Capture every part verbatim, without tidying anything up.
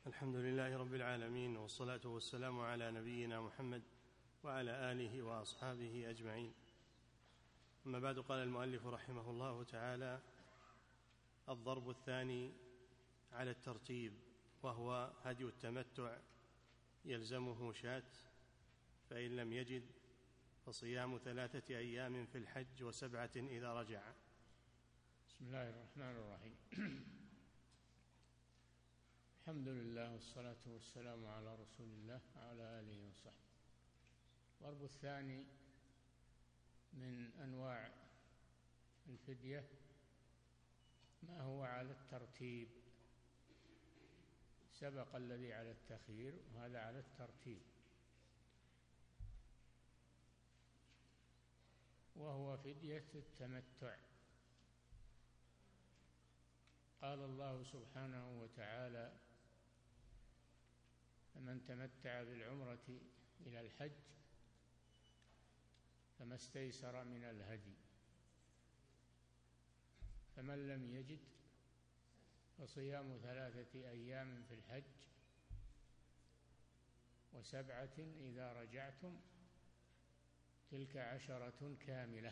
الحمد لله رب العالمين، والصلاة والسلام على نبينا محمد وعلى آله وأصحابه أجمعين. أما بعد، قال المؤلف رحمه الله تعالى: الضرب الثاني على الترتيب، وهو هدي التمتع، يلزمه شاة، فإن لم يجد فصيام ثلاثة أيام في الحج وسبعة إذا رجع. بسم الله الرحمن الرحيم. الحمد لله والصلاة والسلام على رسول الله وعلى آله وصحبه. الضرب الثاني من أنواع الفدية ما هو على الترتيب، سبق الذي على التخيير وهذا على الترتيب، وهو فدية التمتع. قال الله سبحانه وتعالى: فمن تمتع بالعمرة إلى الحج فما استيسر من الهدي، فمن لم يجد فصيام ثلاثة أيام في الحج وسبعة إذا رجعتم، تلك عشرة كاملة.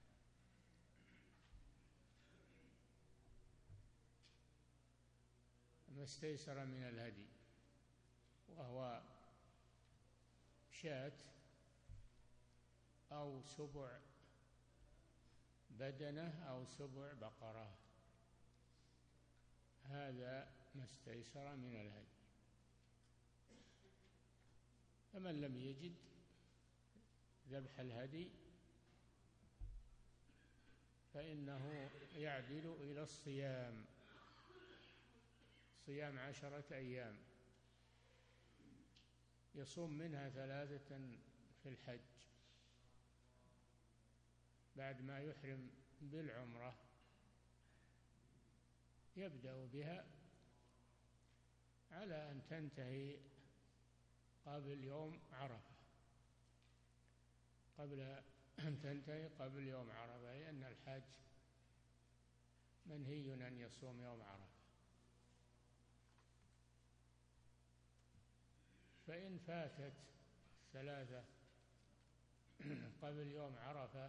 ما استيسر من الهدي وهو شاة أو سبع بدنة أو سبع بقرة، هذا ما استيسر من الهدي. فمن لم يجد ذبح الهدي فإنه يعدل إلى الصيام، صيام عشرة أيام يصوم منها ثلاثة في الحج بعد ما يحرم بالعمرة، يبدأ بها على أن تنتهي قبل يوم عرفة، قبل أن تنتهي قبل يوم عرفة، لأن الحاج منهي أن يصوم يوم عرفة. فإن فاتت ثلاثة قبل يوم عرفة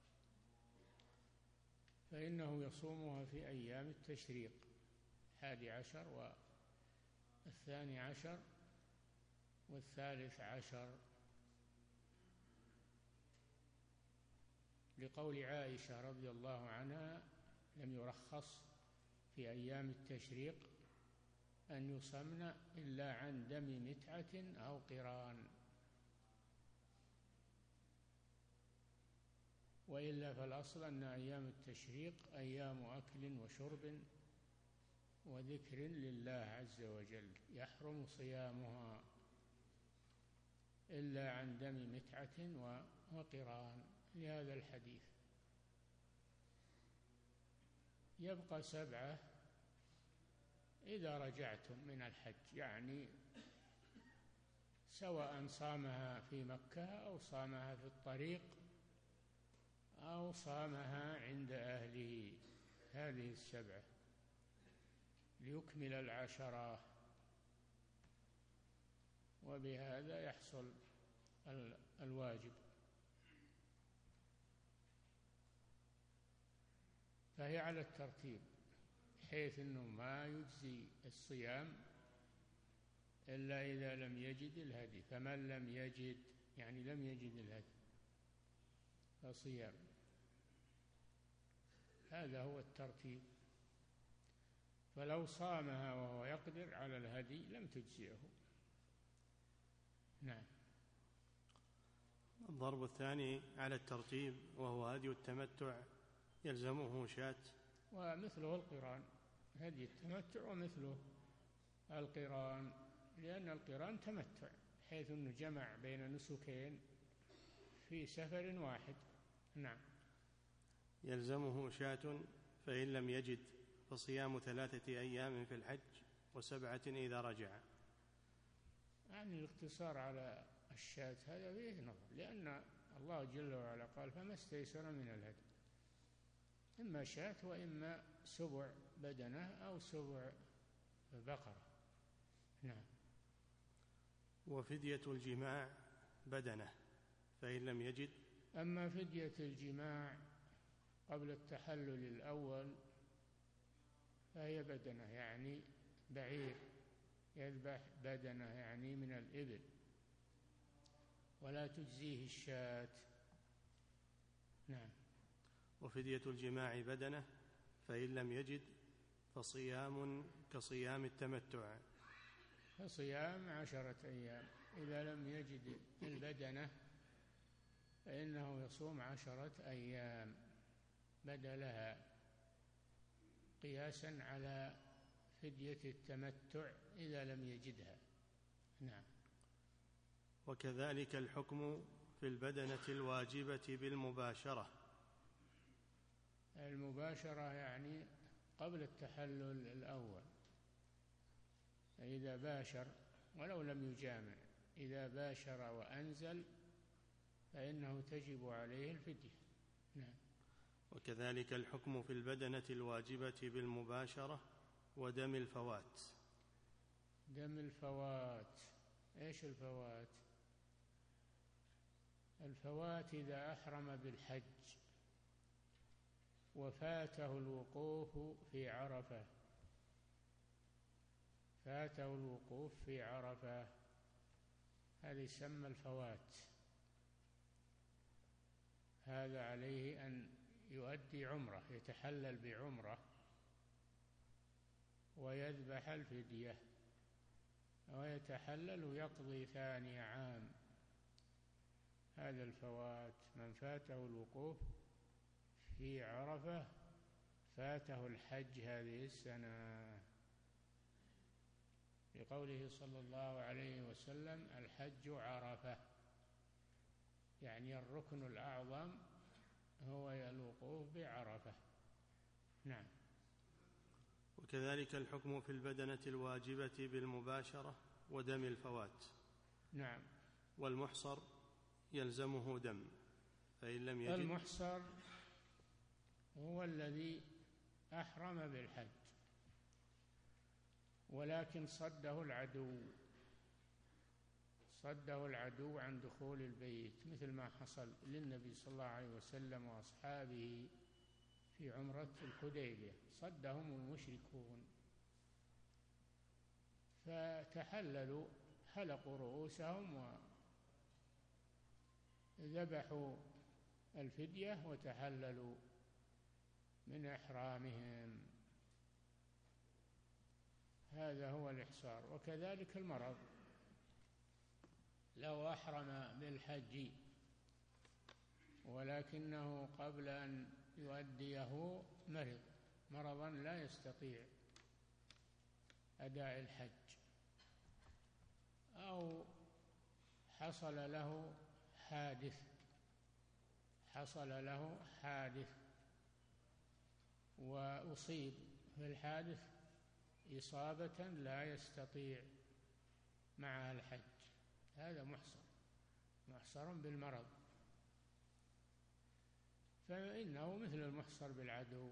فإنه يصومها في أيام التشريق، الحادي عشر والثاني عشر والثالث عشر، لقول عائشة رضي الله عنها: لم يرخص في أيام التشريق أن يصمن إلا عن دم متعة أو قران، وإلا فالأصل أن أيام التشريق أيام أكل وشرب وذكر لله عز وجل، يحرم صيامها إلا عن دم متعة وقران، لهذا الحديث. يبقى سبعة إذا رجعتم من الحج، يعني سواء صامها في مكة أو صامها في الطريق أو صامها عند أهله، هذه السبعة ليكمل العشرة، وبهذا يحصل الواجب. فهي على الترتيب، حيث أنه ما يجزي الصيام إلا إذا لم يجد الهدي، فمن لم يجد يعني لم يجد الهدي فصيام، هذا هو الترتيب. فلو صامها وهو يقدر على الهدي لم تجزئه. نعم. الضرب الثاني على الترتيب، وهو هدي التمتع، يلزمه شاة، ومثله القران، هدي التمتع ومثله القران، لأن القران تمتع، حيث أنه جمع بين نسكين في سفر واحد. نعم. يلزمه شاة، فإن لم يجد فصيام ثلاثة أيام في الحج وسبعة إذا رجع. يعني الاقتصار على الشاة هذا فيه نظر، لأن الله جل وعلا قال: فما استيسر من الهدي، إما شاة وإما سبع بدنة أو سبع بقرة. نعم. وفدية الجماع بدنة فإن لم يجد. أما فدية الجماع قبل التحلل الأول فهي بدنة، يعني بعير، يذبح بدنة يعني من الإبل، ولا تجزيه الشاة. نعم. وفدية الجماع بدنة فإن لم يجد فصيام كصيام التمتع، فصيام عشرة أيام. إذا لم يجد البدنة فإنه يصوم عشرة أيام بدلها، قياسا على فدية التمتع إذا لم يجدها. نعم. وكذلك الحكم في البدنة الواجبة بالمباشرة. المباشرة يعني قبل التحلل الأول، إذا باشر ولو لم يجامع، إذا باشر وأنزل فإنه تجب عليه الفدية. نعم. وكذلك الحكم في البدنة الواجبة بالمباشرة ودم الفوات. دم الفوات، إيش الفوات؟ الفوات إذا أحرم بالحج وفاته الوقوف في عرفة، فاته الوقوف في عرفة، هذا يسمى الفوات. هذا عليه أن يؤدي عمرة، يتحلل بعمرة ويذبح الفدية، ويتحلل ويقضي ثاني عام. هذا الفوات، من فاته الوقوف في عرفة فاته الحج هذه السنة، لقوله صلى الله عليه وسلم: الحج عرفة، يعني الركن الأعظم هو الوقوف بعرفة. نعم. وكذلك الحكم في البدنة الواجبة بالمباشرة ودم الفوات. نعم. والمحصر يلزمه دم فإن لم يجد. المحصر هو الذي أحرم بالحج ولكن صده العدو، صده العدو عن دخول البيت، مثل ما حصل للنبي صلى الله عليه وسلم وأصحابه في عمرة الحديبية، صدهم المشركون فتحللوا، حلقوا رؤوسهم وذبحوا الفدية وتحللوا من إحرامهم. هذا هو الإحصار. وكذلك المرض، لو أحرم بالحج ولكنه قبل أن يؤديه مرض مرضا لا يستطيع أداء الحج، أو حصل له حادث حصل له حادث وأصيب في الحادث إصابة لا يستطيع معها الحج، هذا محصر، محصر بالمرض، فإنه مثل المحصر بالعدو،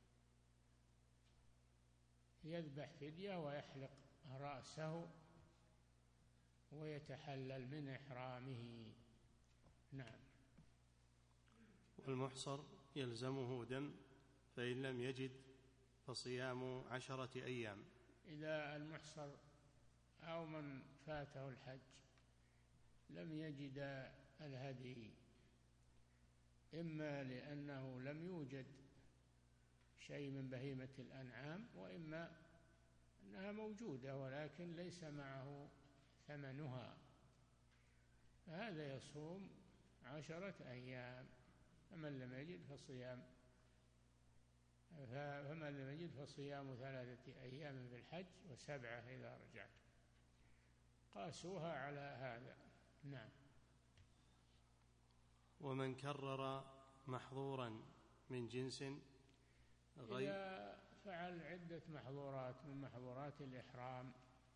يذبح فدية ويحلق رأسه ويتحلل من إحرامه. نعم. والمحصر يلزمه دم فإن لم يجد فصيام عشرة أيام. إذا المحصر أو من فاته الحج لم يجد الهدي، إما لأنه لم يوجد شيء من بهيمة الأنعام، وإما أنها موجودة ولكن ليس معه ثمنها، فهذا يصوم عشرة أيام. فمن لم يجد فصيام فمن لم يجد فصيام ثلاثة أيام في الحج وسبعة إذا رجعت، قاسوها على هذا. نعم. ومن كرر محظورا من جنس غير، إذا فعل عدة محظورات من محظورات الإحرام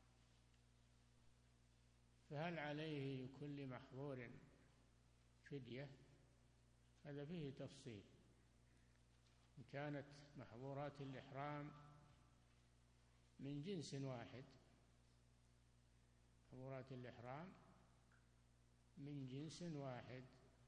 فهل عليه لكل محظور فدية؟ هذا فيه تفصيل. إن كانت محظورات الإحرام من جنس واحد، محظورات تكبيرات الإحرام من جنس واحد،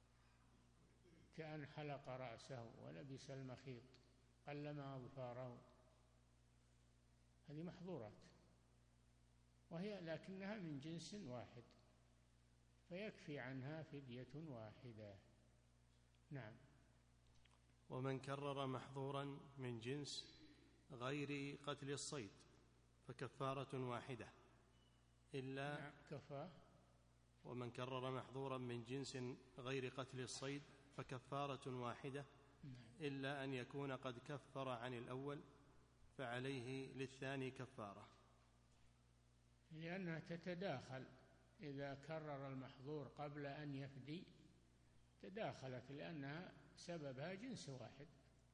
كأن حلق رأسه ولبس المخيط قلم أظفاره، هذه محظورات، وهي لكنها من جنس واحد فيكفي عنها فدية واحدة. نعم. ومن كرر محظورا من جنس غير قتل الصيد فكفارة واحدة إلا نعم كفى. ومن كرر محظورا من جنس غير قتل الصيد فكفارة واحدة إلا أن يكون قد كفر عن الأول فعليه للثاني كفارة، لأنها تتداخل. إذا كرر المحظور قبل أن يفدي تداخلت، لأنها سببها جنس واحد،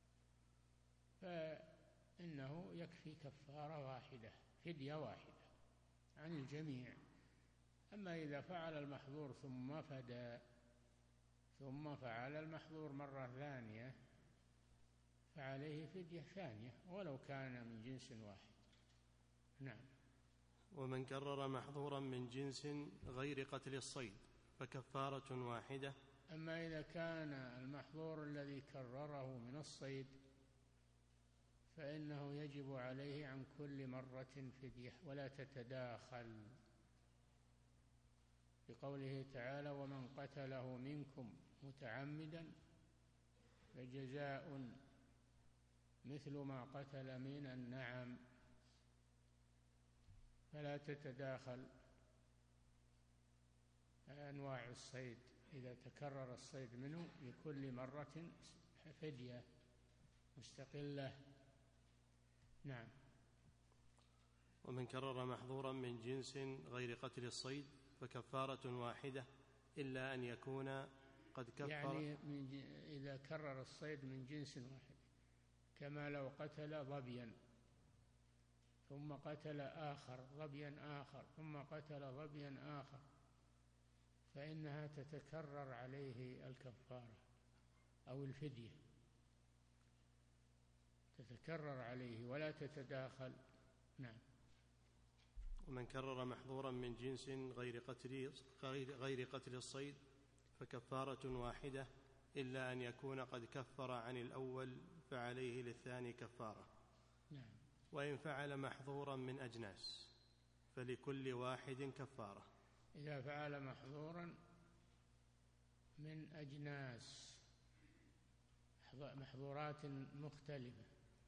فإنه يكفي كفارة واحدة، فدية واحدة عن الجميع. أما إذا فعل المحظور ثم فدى ثم فعل المحظور مرة ثانية فعليه فدية ثانية ولو كان من جنس واحد. نعم. ومن كرر محظورا من جنس غير قتل الصيد فكفارة واحدة. أما إذا كان المحظور الذي كرره من الصيد فإنه يجب عليه عن كل مرة فدية ولا تتداخل، بقوله تعالى: ومن قتله منكم متعمدا فجزاء مثل ما قتل من النعم، فلا تتداخل أنواع الصيد، إذا تكرر الصيد منه لكل مرة فدية مستقلة. نعم. ومن كرر محظورا من جنس غير قتل الصيد فكفارة واحدة إلا أن يكون قد كفر، يعني من إذا كرر الصيد من جنس واحد، كما لو قتل ظبيا ثم قتل آخر ظبيا آخر ثم قتل ظبيا آخر، فإنها تتكرر عليه الكفارة أو الفدية، تتكرر عليه ولا تتداخل. نعم. ومن كرر محظورا من جنس غير قتل غير قتل الصيد فكفارة واحدة إلا أن يكون قد كفر عن الأول فعليه للثاني كفارة. نعم. وإن فعل محظورا من أجناس فلكل واحد كفارة. إذا فعل محظورا من أجناس محظورات مختلفة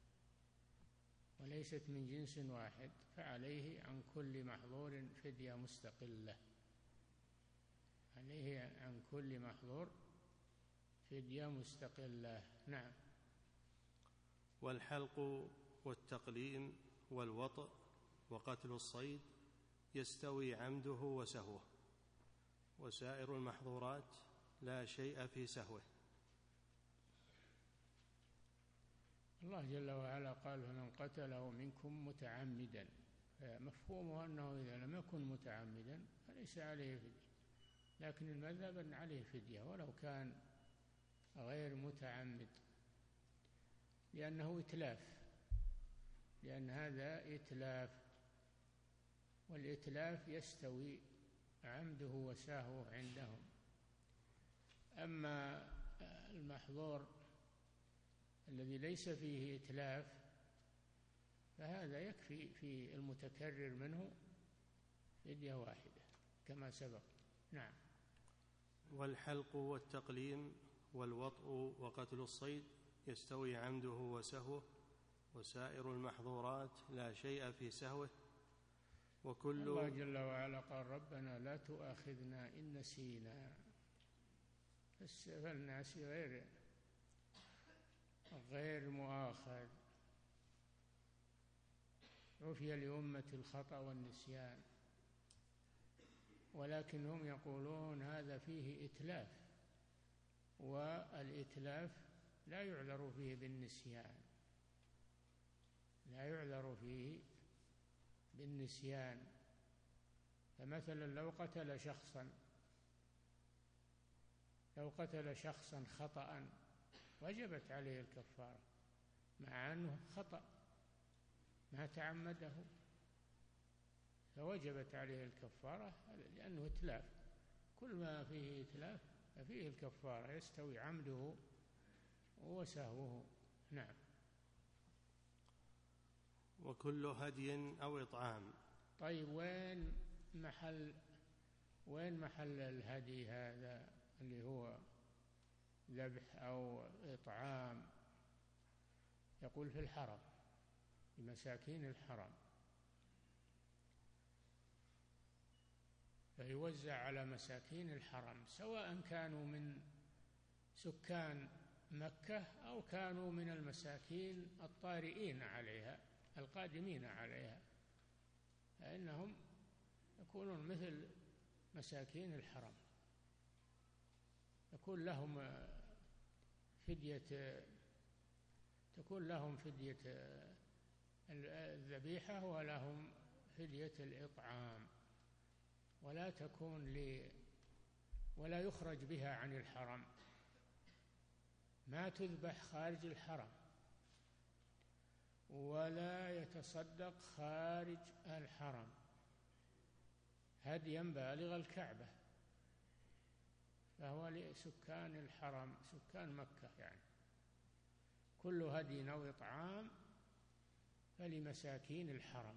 وليست من جنس واحد فعليه عن كل محظور فدية مستقلة، عليه عن كل محظور فدية مستقلة. نعم. والحلق والتقليم والوطء وقتل الصيد يستوي عمده وسهوه، وسائر المحظورات لا شيء في سهوه. الله جل وعلا قال: فمن قتله منكم متعمدا، مفهومه أنه إذا لم يكن متعمدا فليس عليه فدية، لكن المذهب أن عليه فدية ولو كان غير متعمد، لأنه إتلاف، لأن هذا إتلاف، والإتلاف يستوي عمده وسهوه عندهم. أما المحظور الذي ليس فيه إتلاف فهذا يكفي في المتكرر منه فدية واحدة كما سبق. نعم. والحلق والتقليم والوطء وقتل الصيد يستوي عمده وسهوه، وسائر المحظورات لا شيء في سهوه. وكل الله جل وعلا قال: ربنا لا تؤاخذنا إن نسينا، فالناس غير غير مؤاخذ، عفي لأمة الخطأ والنسيان، ولكن هم يقولون هذا فيه إتلاف، والإتلاف لا يعذر فيه بالنسيان، لا يعذر فيه بالنسيان. فمثلا لو قتل شخصا لو قتل شخصا خطأ وجبت عليه الكفارة، مع أنه خطأ ما تعمده، فوجبت عليه الكفارة لأنه إتلاف، كل ما فيه إتلاف ففيه الكفارة، يستوي عمده وسهوه. نعم. وكل هدي أو إطعام. طيب وين محل وين محل الهدي هذا اللي هو ذبح أو إطعام؟ يقول في الحرم، لمساكين الحرم، فيوزع على مساكين الحرم سواء كانوا من سكان مكة أو كانوا من المساكين الطارئين عليها القادمين عليها، فإنهم يكونون مثل مساكين الحرم، يكون لهم فدية تكون لهم فدية الذبيحة ولهم فدية الإطعام، ولا تكون ل ولا يخرج بها عن الحرم، ما تذبح خارج الحرم، ولا يتصدق خارج الحرم، هديا بالغ الكعبة، فهو لسكان الحرم سكان مكة، يعني كل هدي أو إطعام فلمساكين الحرم.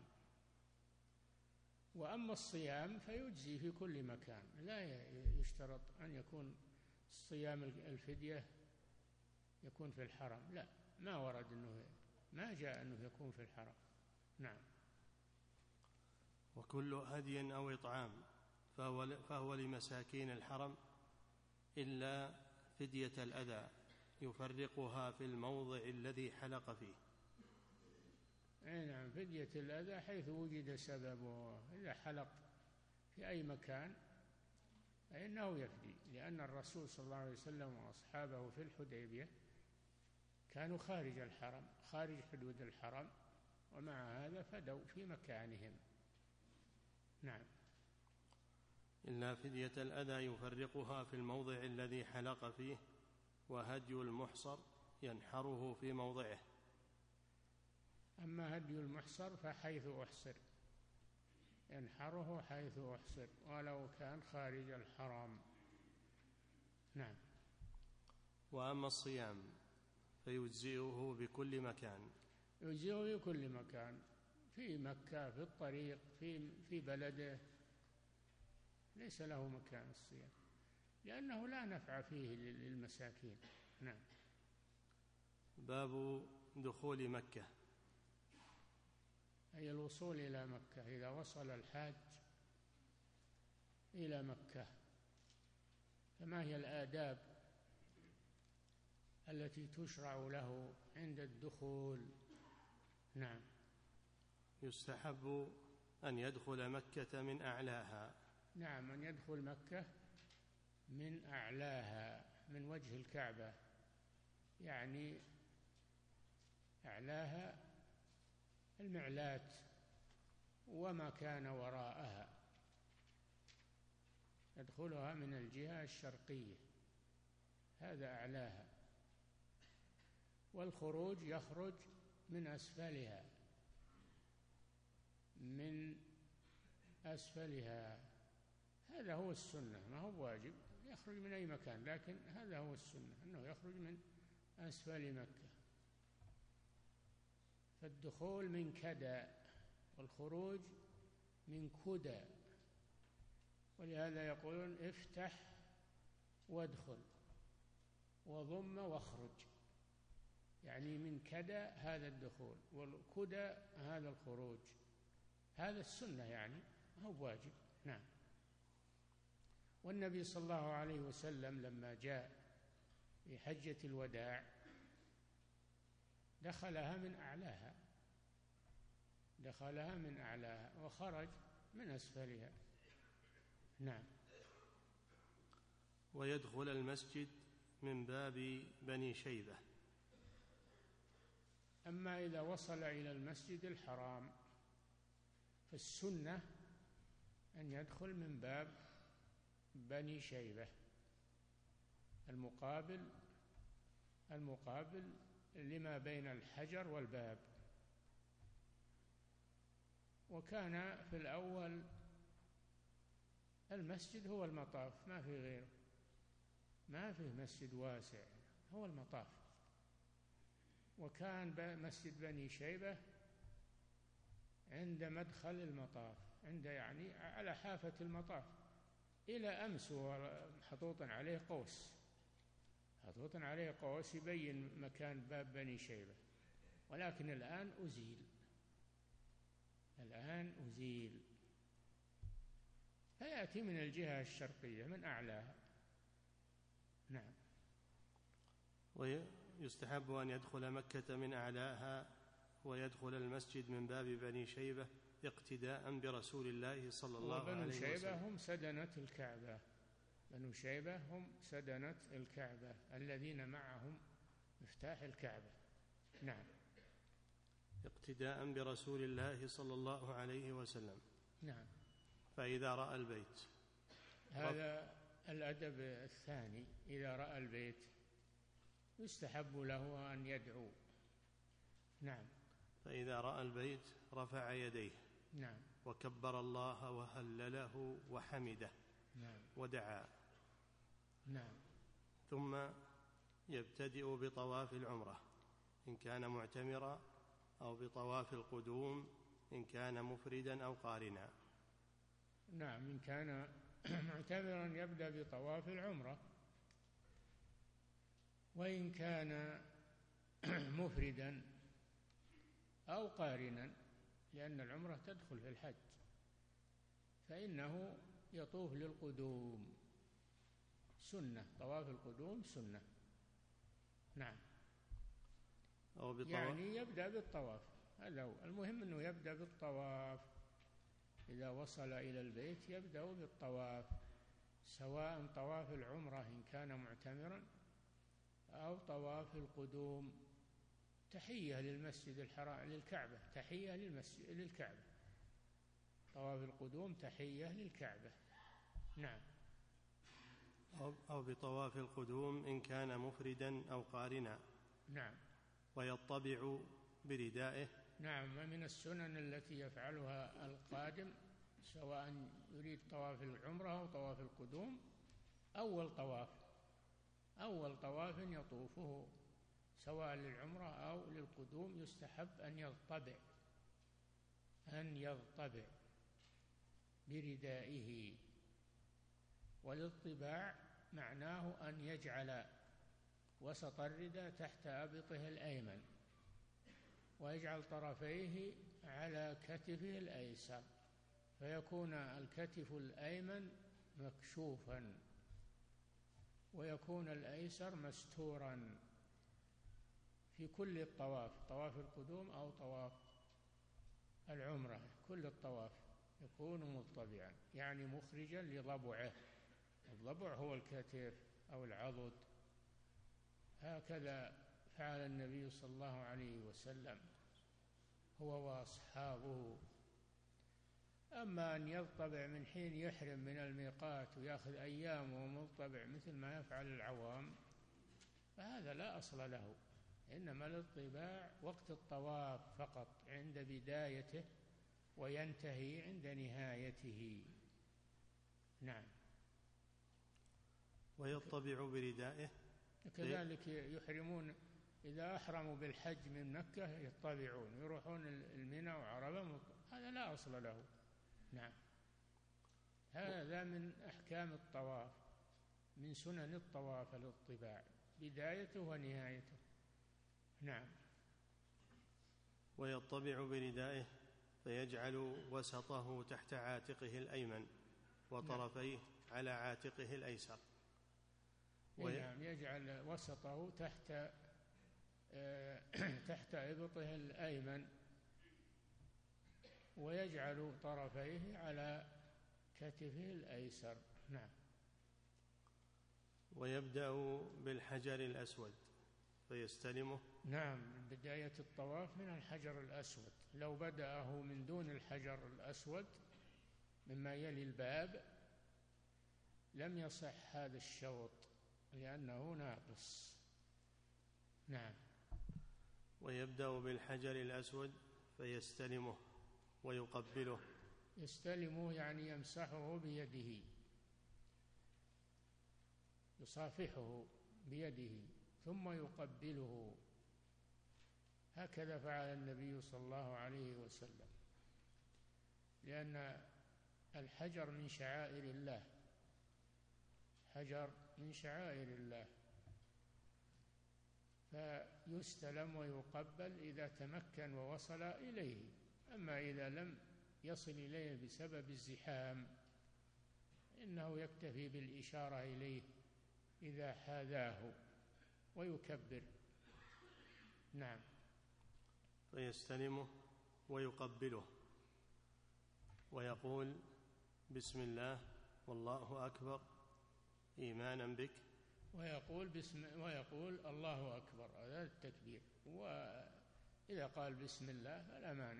وأما الصيام فيجزي في كل مكان، لا يشترط أن يكون الصيام الفدية يكون في الحرم، لا، ما ورد أنه ما جاء أنه يكون في الحرم. نعم. وكل هدي أو إطعام فهو, فهو لمساكين الحرم إلا فدية الأذى يفرقها في الموضع الذي حلق فيه. نعم، فدية الأذى حيث وجد سببه، إذا حلق في أي مكان فإنه يفدي، لأن الرسول صلى الله عليه وسلم وأصحابه في الحديبية كانوا خارج الحرم، خارج حدود الحرم، ومع هذا فدوا في مكانهم. نعم. إلا فدية الأذى يفرقها في الموضع الذي حلق فيه، وهدي المحصر ينحره في موضعه. أما هدي المحصر فحيث أحصر، ينحره حيث أحصر ولو كان خارج الحرم. نعم. وأما الصيام فيجزئه بكل مكان. يجزئه بكل مكان، في مكة، في الطريق، في في بلده، ليس له مكان الصيام، لأنه لا نفع فيه للمساكين. نعم. باب دخول مكة، أي الوصول إلى مكة، إذا وصل الحاج إلى مكة فما هي الآداب التي تشرع له عند الدخول؟ نعم. يستحب أن يدخل مكة من أعلاها. نعم، أن يدخل مكة من أعلاها، من وجه الكعبة، يعني أعلاها المعلات وما كان وراءها، يدخلها من الجهة الشرقية، هذا أعلاها، والخروج يخرج من أسفلها، من أسفلها، هذا هو السنة، ما هو واجب يخرج من أي مكان، لكن هذا هو السنة أنه يخرج من أسفل مكة. فالدخول من كدى والخروج من كدى، ولهذا يقولون افتح وادخل وضم واخرج، يعني من كدى هذا الدخول والكدى هذا الخروج، هذا السنة يعني ما هو واجب. نعم. والنبي صلى الله عليه وسلم لما جاء في حجة الوداع دخلها من أعلاها، دخلها من أعلاها وخرج من أسفلها. نعم. ويدخل المسجد من باب بني شيبة. أما إذا وصل إلى المسجد الحرام فالسنة أن يدخل من باب بني شيبة المقابل المقابل لما بين الحجر والباب، وكان في الأول المسجد هو المطاف، ما في غيره، ما في مسجد واسع، هو المطاف. وكان مسجد بني شيبة عند مدخل المطاف، عند يعني على حافة المطاف، إلى أمس محطوط عليه قوس، محطوط عليه قوس يبين مكان باب بني شيبة، ولكن الآن أزيل، الآن أزيل، فيأتي من الجهة الشرقية من أعلاها. نعم. ويستحب أن يدخل مكة من أعلاها ويدخل المسجد من باب بني شيبة اقتداء برسول الله صلى الله عليه وسلم. وبنو شيبة هم سدنة الكعبة، بنو شيبة هم سدنة الكعبة الذين معهم مفتاح الكعبة. نعم. اقتداء برسول الله صلى الله عليه وسلم. نعم. فإذا رأى البيت، هذا الأدب الثاني، إذا رأى البيت يستحب له أن يدعو. نعم. فإذا رأى البيت رفع يديه. نعم. وكبر الله وهلله وحمده. نعم. ودعا. نعم. ثم يبتدئ بطواف العمرة إن كان معتمرا، أو بطواف القدوم إن كان مفردا أو قارنا. نعم. إن كان معتمرا يبدأ بطواف العمرة، وإن كان مفردا أو قارنا، لأن العمرة تدخل في الحج، فإنه يطوف للقدوم، سنة، طواف القدوم سنة. نعم. أو يعني يبدأ بالطواف، هذا هو المهم، أنه يبدأ بالطواف. إذا وصل إلى البيت يبدأ بالطواف، سواء طواف العمرة إن كان معتمرا أو طواف القدوم، تحية للمسجد الحرام، للكعبة، تحية للمسجد للكعبة، طواف القدوم تحية للكعبة. نعم. أو بطواف القدوم إن كان مفردا أو قارنا. نعم. ويطبع بردائه. نعم. من السنن التي يفعلها القادم، سواء يريد طواف العمرة أو طواف القدوم، أول طواف أول طواف يطوفه سواء للعمرة أو للقدوم يستحب أن يضطبع أن يضطبع بردائه. والاضطباع معناه أن يجعل وسط الرداء تحت أبطه الأيمن، ويجعل طرفيه على كتفه الأيسر، فيكون الكتف الأيمن مكشوفا ويكون الأيسر مستورا في كل الطواف، طواف القدوم أو طواف العمرة، كل الطواف يكون مضطبعا، يعني مخرجا لضبعه. الضبع هو الكتف أو العضد. هكذا فعل النبي صلى الله عليه وسلم هو وأصحابه. أما أن يضطبع من حين يحرم من الميقات ويأخذ أيام ومضطبع مثل ما يفعل العوام، فهذا لا أصل له، إنما الاضطباع وقت الطواف فقط، عند بدايته وينتهي عند نهايته. نعم. ويطبع بردائه. كذلك يحرمون إذا أحرموا بالحج من مكة يطبعون، يروحون المنى وعرفة، هذا لا أصل له. نعم. هذا من أحكام الطواف، من سنن الطواف الاطباع، بدايته ونهايته. نعم. ويطبع بردائه فيجعل وسطه تحت عاتقه الأيمن وطرفيه نعم. على عاتقه الأيسر. وي... نعم. يجعل وسطه تحت آه... تحت إبطه الأيمن، ويجعل طرفيه على كتفه الأيسر. نعم. ويبدأ بالحجر الأسود فيستلمه. نعم. بداية الطواف من الحجر الأسود، لو بدأه من دون الحجر الأسود مما يلي الباب لم يصح هذا الشوط، لأنه ناقص. نعم. ويبدأ بالحجر الأسود فيستلمه ويقبله. يستلمه يعني يمسحه بيده، يصافحه بيده ثم يقبله، هكذا فعل النبي صلى الله عليه وسلم، لأن الحجر من شعائر الله، حجر من شعائر الله، فيستلم ويقبل إذا تمكن ووصل إليه. أما إذا لم يصل إليه بسبب الزحام إنه يكتفي بالإشارة إليه إذا حاذاه ويكبر. نعم. فيستلمه ويقبله ويقول بسم الله والله أكبر إيمانا بك، ويقول بسم ويقول الله أكبر، هذا التكبير. وإذا قال بسم الله فلا مانع،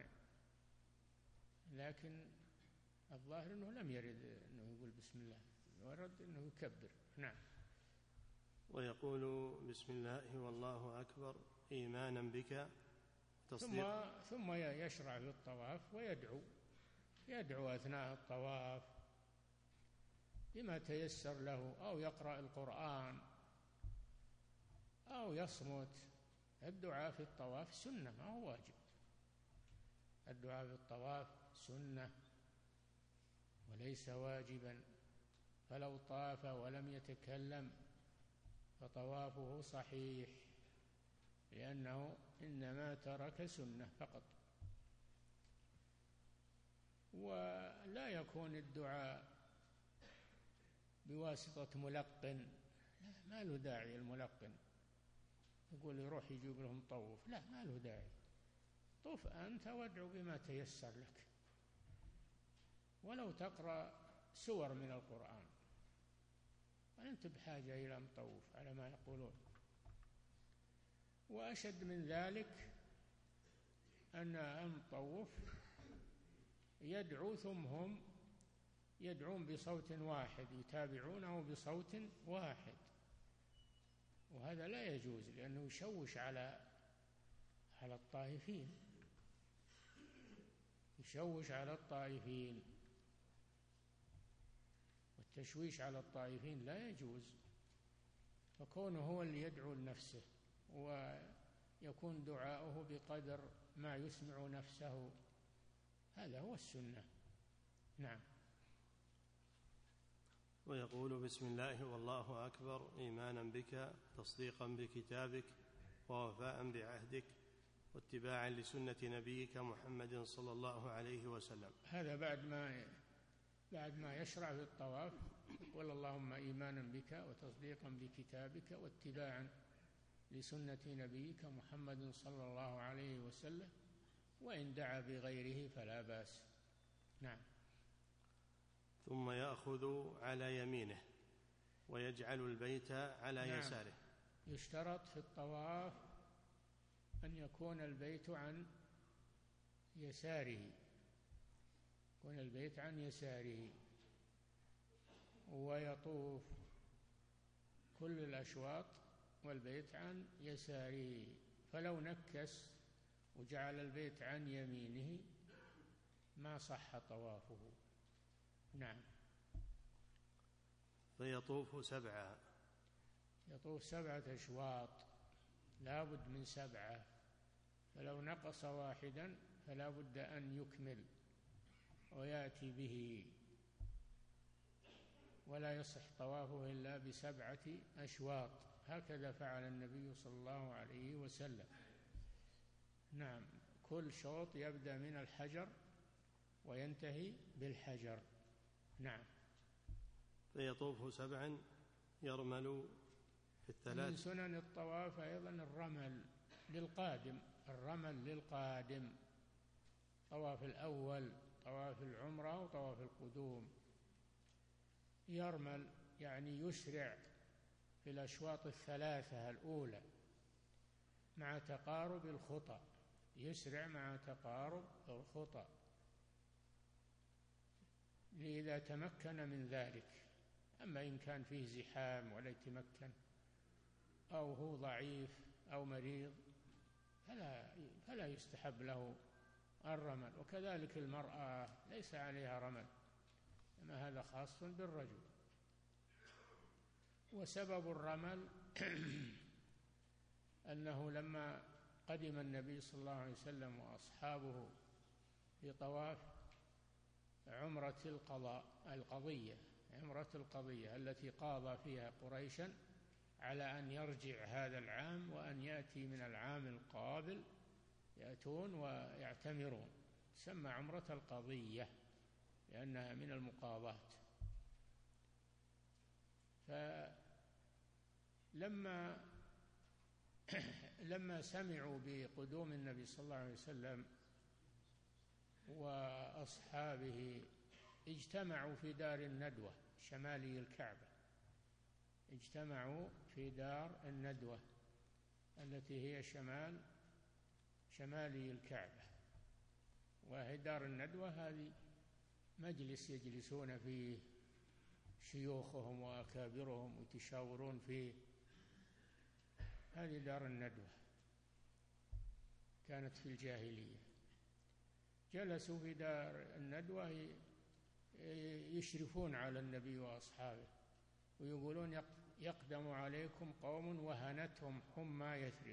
لكن الظاهر أنه لم يرد أنه يقول بسم الله، ورد أنه يكبر. نعم. ويقول بسم الله والله أكبر إيمانا بك ثم ثم يشرع في الطواف ويدعو، يدعو أثناء الطواف بما تيسر له، أو يقرأ القرآن أو يصمت. الدعاء في الطواف سنة ما هو واجب، الدعاء في الطواف سنة وليس واجبا، فلو طاف ولم يتكلم فطوافه صحيح، لأنه إنما ترك سنة فقط. ولا يكون الدعاء بواسطة ملقن، ما له داعي الملقن يقول يروح يجيب لهم طوف، لا ما له داعي. طف أنت وادعو بما تيسر لك، ولو تقرأ سور من القرآن، وأنت بحاجة إلى مطوف على ما يقولون. وأشد من ذلك أن المطوف يدعو ثم هم يدعون بصوت واحد، يتابعونه بصوت واحد، وهذا لا يجوز، لأنه يشوش على على الطائفين، يشوش على الطائفين، والتشويش على الطائفين لا يجوز. فكونه هو اللي يدعو لنفسه ويكون دعاؤه بقدر ما يسمع نفسه، هذا هو السنة. نعم. ويقول بسم الله والله أكبر إيمانا بك تصديقا بكتابك ووفاء بعهدك واتباعا لسنة نبيك محمد صلى الله عليه وسلم. هذا بعد ما بعد ما يشرع في الطواف يقول اللهم إيمانا بك وتصديقا بكتابك واتباعا لسنة نبيك محمد صلى الله عليه وسلم، وإن دعا بغيره فلا بأس. نعم. ثم يأخذ على يمينه ويجعل البيت على نعم. يساره. يشترط في الطواف أن يكون البيت عن يساره، يكون البيت عن يساره، ويطوف كل الأشواط والبيت عن يساره. فلو نكس وجعل البيت عن يمينه ما صح طوافه. نعم. فيطوف سبعة، يطوف سبعة أشواط، لا بد من سبعة، فلو نقص واحدا فلا بد أن يكمل ويأتي به، ولا يصح طوافه إلا بسبعة أشواط، هكذا فعل النبي صلى الله عليه وسلم. نعم. كل شوط يبدأ من الحجر وينتهي بالحجر. نعم. فيطوف سبعا يرمل في الثلاث. من سنن الطواف أيضا الرمل للقادم، الرمل للقادم، طواف الأول، طواف العمرة وطواف القدوم، يرمل يعني يسرع في الأشواط الثلاثة الأولى مع تقارب الخطى، يسرع مع تقارب الخطى إذا تمكن من ذلك. أما إن كان فيه زحام ولا يتمكن أو هو ضعيف أو مريض فلا, فلا يستحب له الرمل. وكذلك المرأة ليس عليها رمل، أما هذا خاص بالرجل. وسبب الرمل أنه لما قدم النبي صلى الله عليه وسلم وأصحابه في طواف عمرة القضاء القضية عمرة القضية التي قاضى فيها قريشا على أن يرجع هذا العام وأن يأتي من العام القابل، يأتون ويعتمرون، تسمى عمرة القضية لأنها من المقاضاة. فلما لما سمعوا بقدوم النبي صلى الله عليه وسلم وأصحابه اجتمعوا في دار الندوة شمالي الكعبة، اجتمعوا في دار الندوة التي هي شمال شمالي الكعبة. وهي دار الندوة هذه مجلس يجلسون فيه شيوخهم وأكابرهم ويتشاورون فيه، هذه دار الندوة كانت في الجاهلية. جلسوا في دار الندوة يشرفون على النبي وأصحابه ويقولون يقدم عليكم قوم وهنتهم حمى يثرب.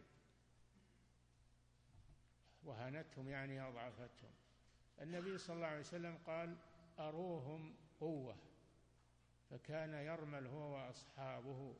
وهنتهم يعني أضعفتهم. النبي صلى الله عليه وسلم قال أروهم قوة، فكان يرمل هو وأصحابه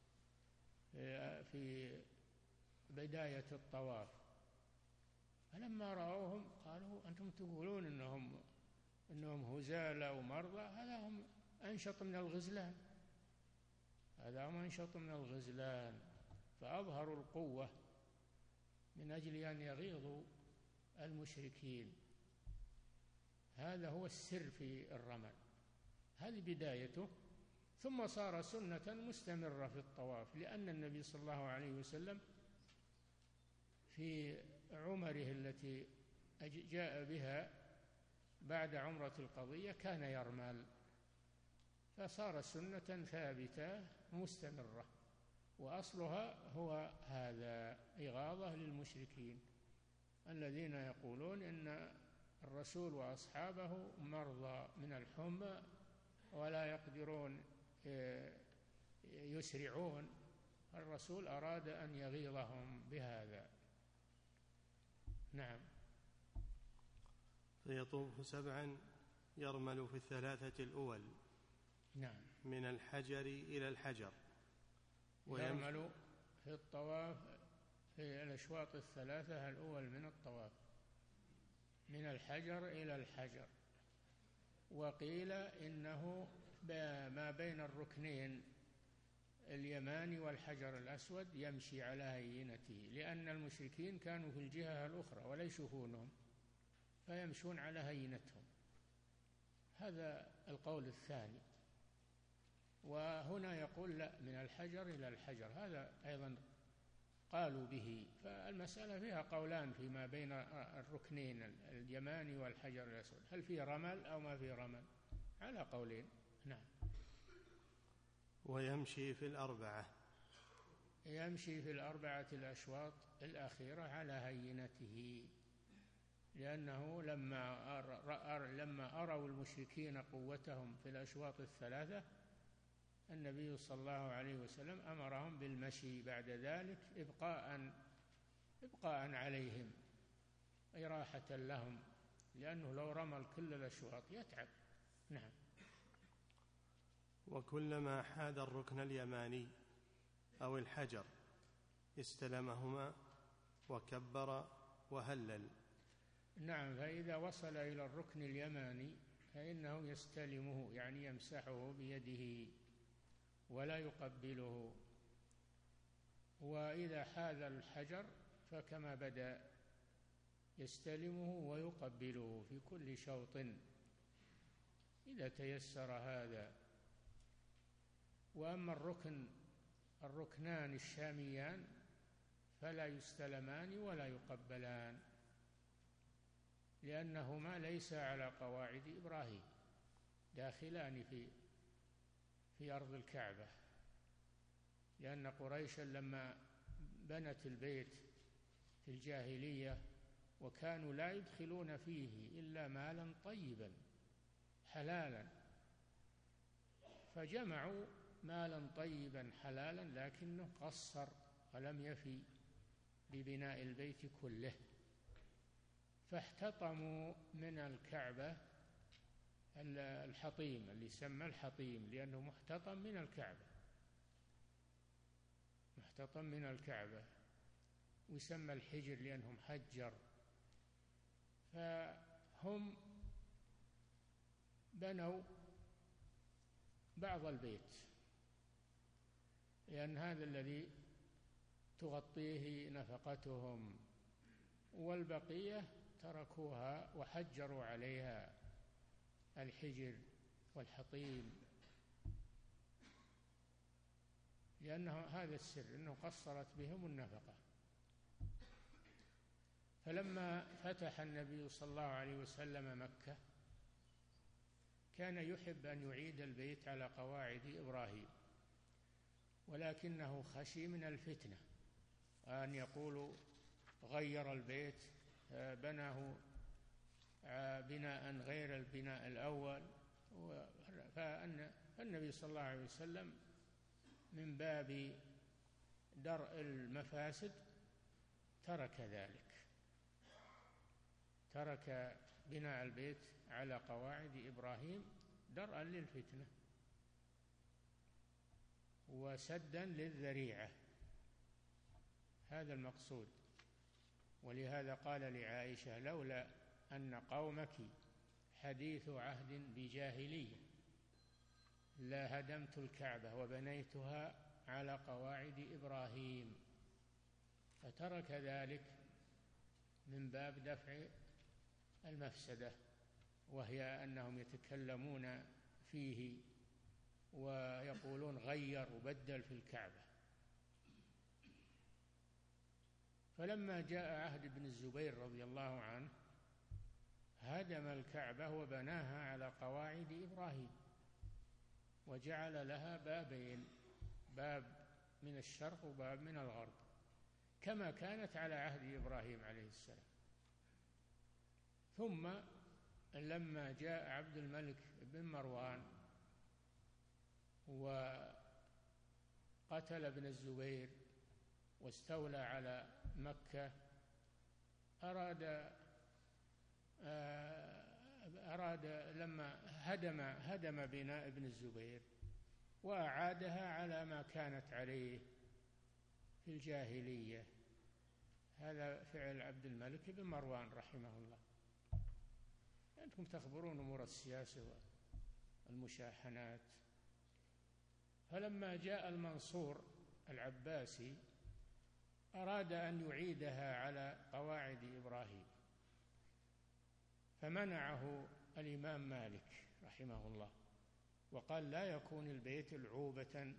في بداية الطواف. فلما رأوهم قالوا أنتم تقولون إنهم إنهم هزالة ومرضى، هذا هم أنشط من الغزلان هذا هم أنشط من الغزلان فأظهروا القوة من أجل أن يغيظوا المشركين. هذا هو السر في الرمل، هذه بدايته. ثم صار سنة مستمرة في الطواف، لأن النبي صلى الله عليه وسلم في عمره التي جاء بها بعد عمرة القضية كان يرمل، فصار سنة ثابتة مستمرة، وأصلها هو هذا إغاظة للمشركين الذين يقولون إن الرسول وأصحابه مرضى من الحمى ولا يقدرون يسرعون. الرسول أراد أن يغيظهم بهذا. نعم. فيطوف سبعا يرمل في الثلاثة الأول. نعم. من الحجر إلى الحجر. يرمل في الطواف في الأشواط الثلاثة الأول من الطواف من الحجر إلى الحجر. وقيل إنه ما بين الركنين اليماني والحجر الأسود يمشي على هينته، لأن المشركين كانوا في الجهة الأخرى ولا يشوفونهم فيمشون على هينتهم. هذا القول الثاني. وهنا يقول لا، من الحجر إلى الحجر، هذا أيضا قالوا به. فالمسألة فيها قولان فيما بين الركنين اليماني والحجر الأسود، هل فيه رمل أو ما فيه رمل؟ على قولين. نعم. ويمشي في الأربعة يمشي في الأربعة الأشواط الأخيرة على هينته، لأنه لما أر لما أروا المشركين قوتهم في الأشواط الثلاثة النبي صلى الله عليه وسلم أمرهم بالمشي بعد ذلك إبقاء إبقاء عليهم، أي راحة لهم، لأنه لو رمل كل الأشواط يتعب. نعم. وكلما حاد الركن اليماني أو الحجر استلمهما وكبر وهلل. نعم. فإذا وصل إلى الركن اليماني فإنه يستلمه، يعني يمسحه بيده ولا يقبله. وإذا حاذ الحجر فكما بدأ يستلمه ويقبله في كل شوط إذا تيسر هذا. وأما الركن الركنان الشاميان فلا يستلمان ولا يقبلان، لأنهما ليس على قواعد إبراهيم، داخلان في في أرض الكعبة، لأن قريشا لما بنت البيت في الجاهلية وكانوا لا يدخلون فيه إلا مالا طيبا حلالا، فجمعوا مالا طيبا حلالا لكنه قصر ولم يفي ببناء البيت كله، فاحتطموا من الكعبة الحطيم اللي يسمى الحطيم، لأنه محتطم من الكعبة، محتطم من الكعبة، ويسمى الحجر لأنهم حجر. فهم بنوا بعض البيت لأن هذا الذي تغطيه نفقتهم، والبقية تركوها وحجروا عليها الحجر والحطيم، لأنه هذا السر أنه قصرت بهم النفقة. فلما فتح النبي صلى الله عليه وسلم مكة كان يحب أن يعيد البيت على قواعد إبراهيم، ولكنه خشي من الفتنة، أن يقولوا غير البيت، بناه بناء غير البناء الأول. فالنبي صلى الله عليه وسلم من باب درء المفاسد ترك ذلك، ترك بناء البيت على قواعد إبراهيم درءا للفتنة وسدا للذريعة، هذا المقصود. ولهذا قال لعائشة: لولا أن قومك حديث عهد بجاهلية لهدمت الكعبة وبنيتها على قواعد إبراهيم. فترك ذلك من باب دفع المفسدة، وهي أنهم يتكلمون فيه ويقولون غير وبدل في الكعبة. فلما جاء عهد ابن الزبير رضي الله عنه هدم الكعبة وبناها على قواعد إبراهيم، وجعل لها بابين، باب من الشرق وباب من الغرب، كما كانت على عهد إبراهيم عليه السلام. ثم لما جاء عبد الملك بن مروان وقتل ابن الزبير واستولى على مكة، أراد أراد لما هدم هدم بناء ابن الزبير وأعادها على ما كانت عليه في الجاهلية. هذا فعل عبد الملك بن مروان رحمه الله. أنتم تخبرون أمور السياسة والمشاحنات. فلما جاء المنصور العباسي أراد أن يعيدها على قواعد إبراهيم، فمنعه الإمام مالك رحمه الله وقال: لا يكون البيت العوبة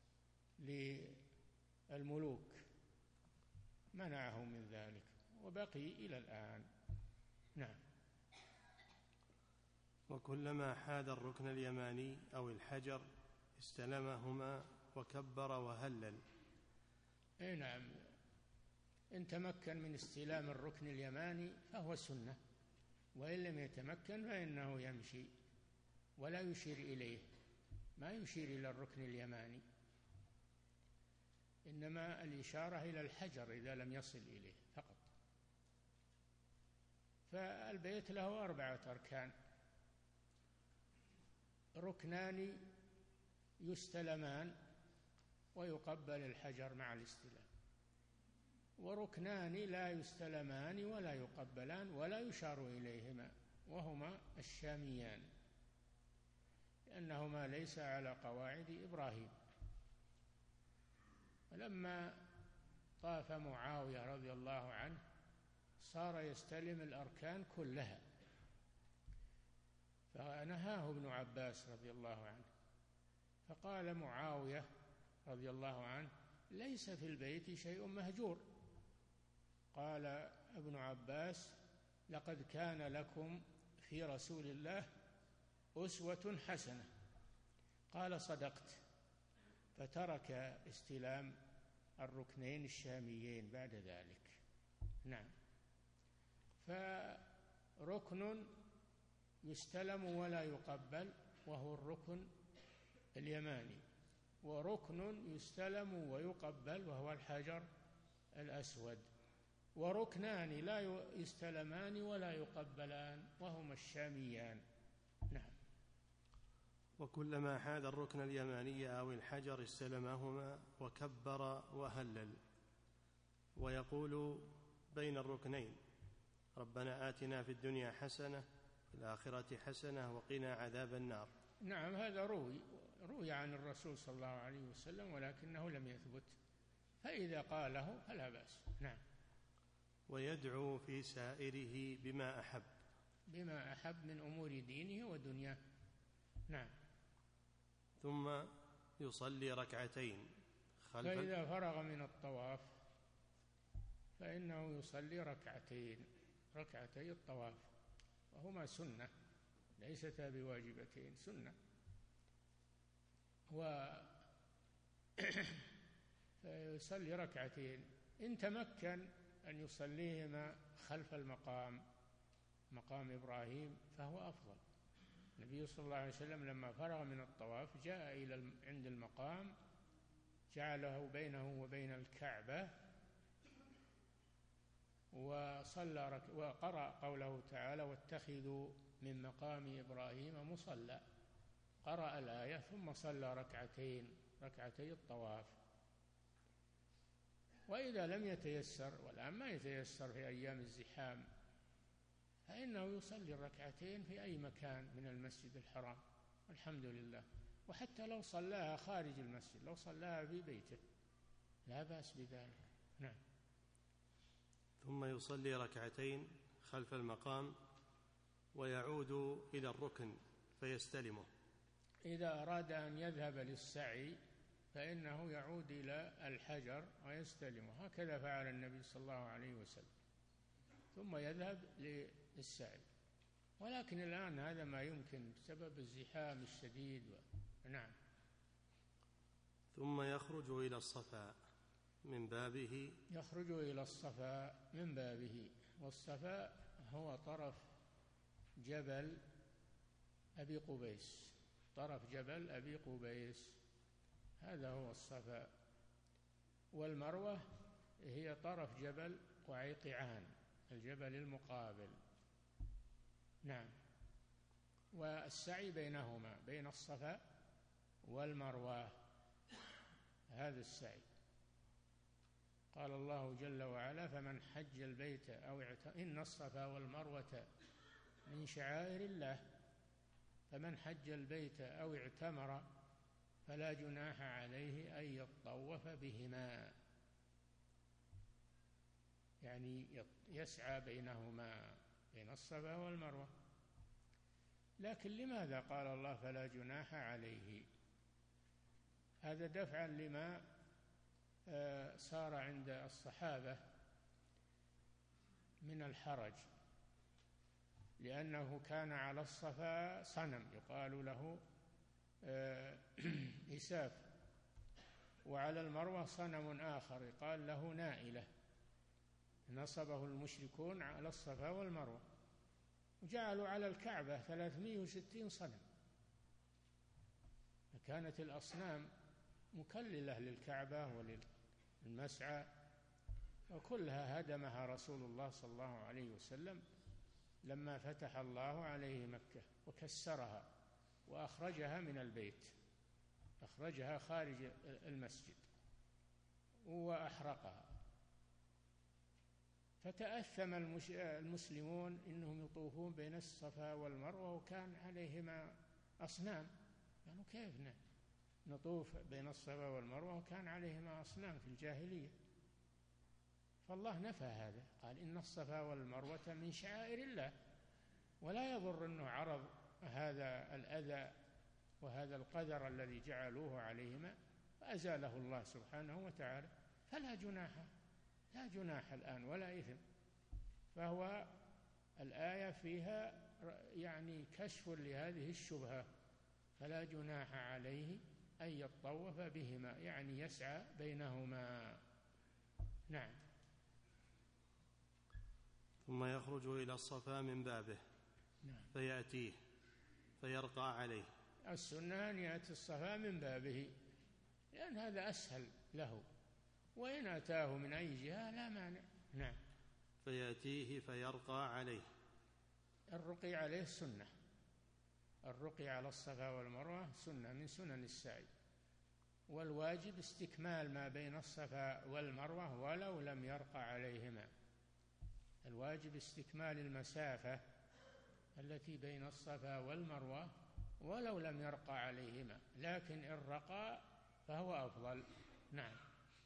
للملوك، منعه من ذلك وبقي إلى الآن. نعم. وكلما حاد الركن اليماني أو الحجر استلمهما وكبر وهلل. أي نعم، إن تمكن من استلام الركن اليماني فهو سنة، وإن لم يتمكن فإنه يمشي ولا يشير إليه، ما يشير إلى الركن اليماني، إنما الإشارة إلى الحجر إذا لم يصل إليه فقط. فالبيت له أربعة أركان: ركنان يستلمان ويقبل الحجر مع الاستلام، وركنان لا يستلمان ولا يقبلان ولا يشار إليهما، وهما الشاميان، لأنهما ليس على قواعد إبراهيم. فلما طاف معاوية رضي الله عنه صار يستلم الأركان كلها، فنهاه ابن عباس رضي الله عنه، فقال معاوية رضي الله عنه: ليس في البيت شيء مهجور. قال ابن عباس: لقد كان لكم في رسول الله أسوة حسنة. قال: صدقت. فترك استلام الركنين الشاميين بعد ذلك. نعم. فركن يستلم ولا يقبل وهو الركن اليماني، وركن يستلم ويقبل وهو الحجر الأسود، وركنان لا يستلمان ولا يقبلان وهما الشاميان. نعم. وكلما حاد الركن اليماني أو الحجر استلمهما وكبر وهلل، ويقول بين الركنين: ربنا آتنا في الدنيا حسنة في الآخرة حسنة وقنا عذاب النار. نعم، هذا روي روي عن الرسول صلى الله عليه وسلم ولكنه لم يثبت، فإذا قاله فلا بأس. نعم. ويدعو في سائره بما أحب بما أحب من أمور دينه ودنياه. نعم. ثم يصلي ركعتين خلف فإذا فرغ من الطواف فإنه يصلي ركعتين ركعتي الطواف، وهما سنة ليستا بواجبتين، سنة. ويصلي ركعتين، إن تمكن أن يصليهما خلف المقام مقام إبراهيم فهو أفضل. النبي صلى الله عليه وسلم لما فرغ من الطواف جاء إلى عند المقام، جعله بينه وبين الكعبة، وصلى رك... وقرأ قوله تعالى: واتخذوا من مقام إبراهيم مصلى، قرأ الآية ثم صلى ركعتين ركعتي الطواف. وإذا لم يتيسر، والآن ما يتيسر في أيام الزحام، فإنه يصلي الركعتين في أي مكان من المسجد الحرام، الحمد لله. وحتى لو صلاها خارج المسجد، لو صلاها في بيته لا بأس بذلك. نعم. ثم يصلي ركعتين خلف المقام ويعود إلى الركن فيستلمه. إذا أراد أن يذهب للسعي فإنه يعود إلى الحجر ويستلمه، هكذا فعل النبي صلى الله عليه وسلم، ثم يذهب للسعي. ولكن الآن هذا ما يمكن بسبب الزحام الشديد و... نعم. ثم يخرج إلى الصفا من بابه يخرج إلى الصفا من بابه، والصفا هو طرف جبل أبي قبيس، طرف جبل أبي قبيس، هذا هو الصفا. والمروة هي طرف جبل قعيقعان، الجبل المقابل. نعم. والسعي بينهما، بين الصفا والمروة، هذا السعي. قال الله جل وعلا: فمن حج البيت أو اعتمر، إن الصفا والمروة من شعائر الله، فمن حج البيت أو اعتمر فلا جناح عليه أن يطوف بهما، يعني يسعى بينهما، بين الصفا والمروة. لكن لماذا قال الله فلا جناح عليه؟ هذا دفعا لما صار عند الصحابة من الحرج، لأنه كان على الصفا صنم يقال له إساف، وعلى المروة صنم آخر يقال له نائلة، نصبه المشركون على الصفا والمروة، وجعلوا على الكعبة ثلاثمائة وستين صنم، فكانت الأصنام مكللة للكعبة وللمسعى، وكلها هدمها رسول الله صلى الله عليه وسلم لما فتح الله عليه مكة، وكسرها وأخرجها من البيت، أخرجها خارج المسجد وأحرقها. فتأثم المسلمون إنهم يطوفون بين الصفا والمروة وكان عليهما أصنام، يعني كيف نطوف بين الصفا والمروة وكان عليهما أصنام في الجاهلية؟ فالله نفى هذا، قال: إن الصفا والمروة من شعائر الله، ولا يضر أنه عرض هذا الأذى وهذا القدر الذي جعلوه عليهما، فأزاله الله سبحانه وتعالى، فلا جناح لا جناح الآن ولا إثم. فهو الآية فيها يعني كشف لهذه الشبهة، فلا جناح عليه أن يطوف بهما، يعني يسعى بينهما. نعم. ثم يخرج إلى الصفا من بابه نعم. فيأتيه فيرقى عليه. السنة أن يأتي الصفا من بابه، لأن هذا أسهل له، وإن أتاه من أي جهة لا مانع. نعم. فيأتيه فيرقى عليه. الرقي عليه سنة، الرقي على الصفا والمروة سنة من سنن السعي، والواجب استكمال ما بين الصفا والمروة ولو لم يرقى عليهما. الواجب استكمال المسافة التي بين الصفا والمروة ولو لم يرقى عليهما، لكن إن رقى فهو أفضل. نعم.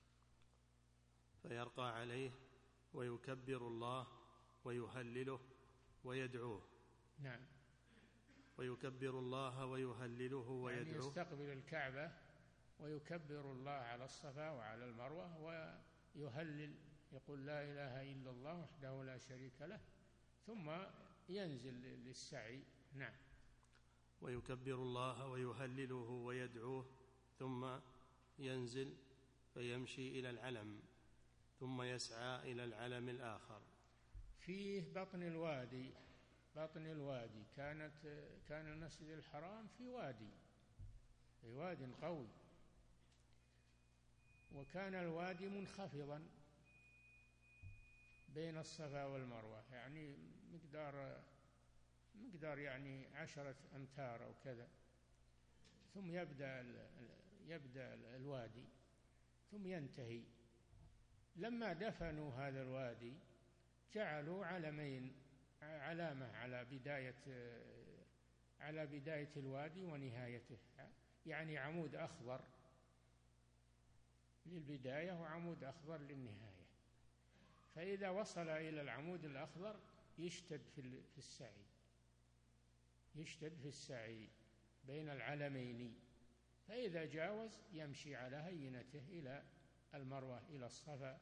فيرقى عليه ويكبر الله ويهلله ويدعوه. نعم. ويكبر الله ويهلله ويدعوه، يعني يستقبل الكعبة ويكبر الله على الصفا وعلى المروة ويهلل، يقول لا إله إلا الله وحده لا شريك له، ثم ينزل للسعي. نعم. ويكبر الله ويهلله ويدعوه ثم ينزل فيمشي إلى العلم ثم يسعى إلى العلم الآخر. فيه بطن الوادي، بطن الوادي كانت كان المسجد الحرام في وادي، في واد قوي، وكان الوادي منخفضا بين الصفا والمروة، يعني مقدار مقدار يعني عشرة أمتار أو كذا، ثم يبدأ يبدأ الوادي ثم ينتهي. لما دفنوا هذا الوادي جعلوا علمين، علامة على بداية على بداية الوادي ونهايته، يعني عمود أخضر للبداية وعمود أخضر للنهاية، فإذا وصل إلى العمود الأخضر يشتد في السعي، يشتد في السعي بين العلمين، فإذا جاوز يمشي على هينته إلى المروة إلى الصفا.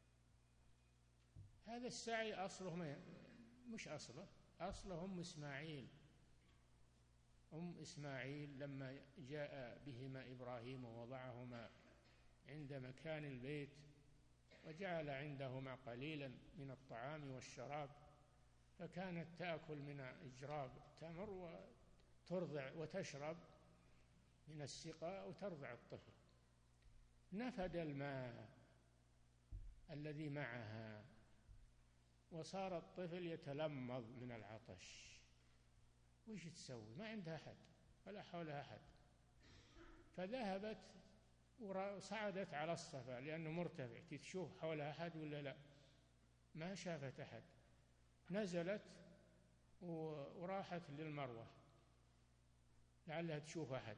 هذا السعي أصله مش أصله أصله أم إسماعيل، أم إسماعيل لما جاء بهما إبراهيم ووضعهما عند مكان البيت وجعل عندهما قليلا من الطعام والشراب، فكانت تأكل من إجراب التمر وترضع وتشرب من السقاء وترضع الطفل. نفد الماء الذي معها وصار الطفل يتلمض من العطش، وش تسوي؟ ما عندها أحد ولا حولها أحد، فذهبت وصعدت على الصفا لأنه مرتفع، تشوف حولها أحد ولا لا؟ ما شافت أحد. نزلت وراحت للمروة لعلها تشوف أحد،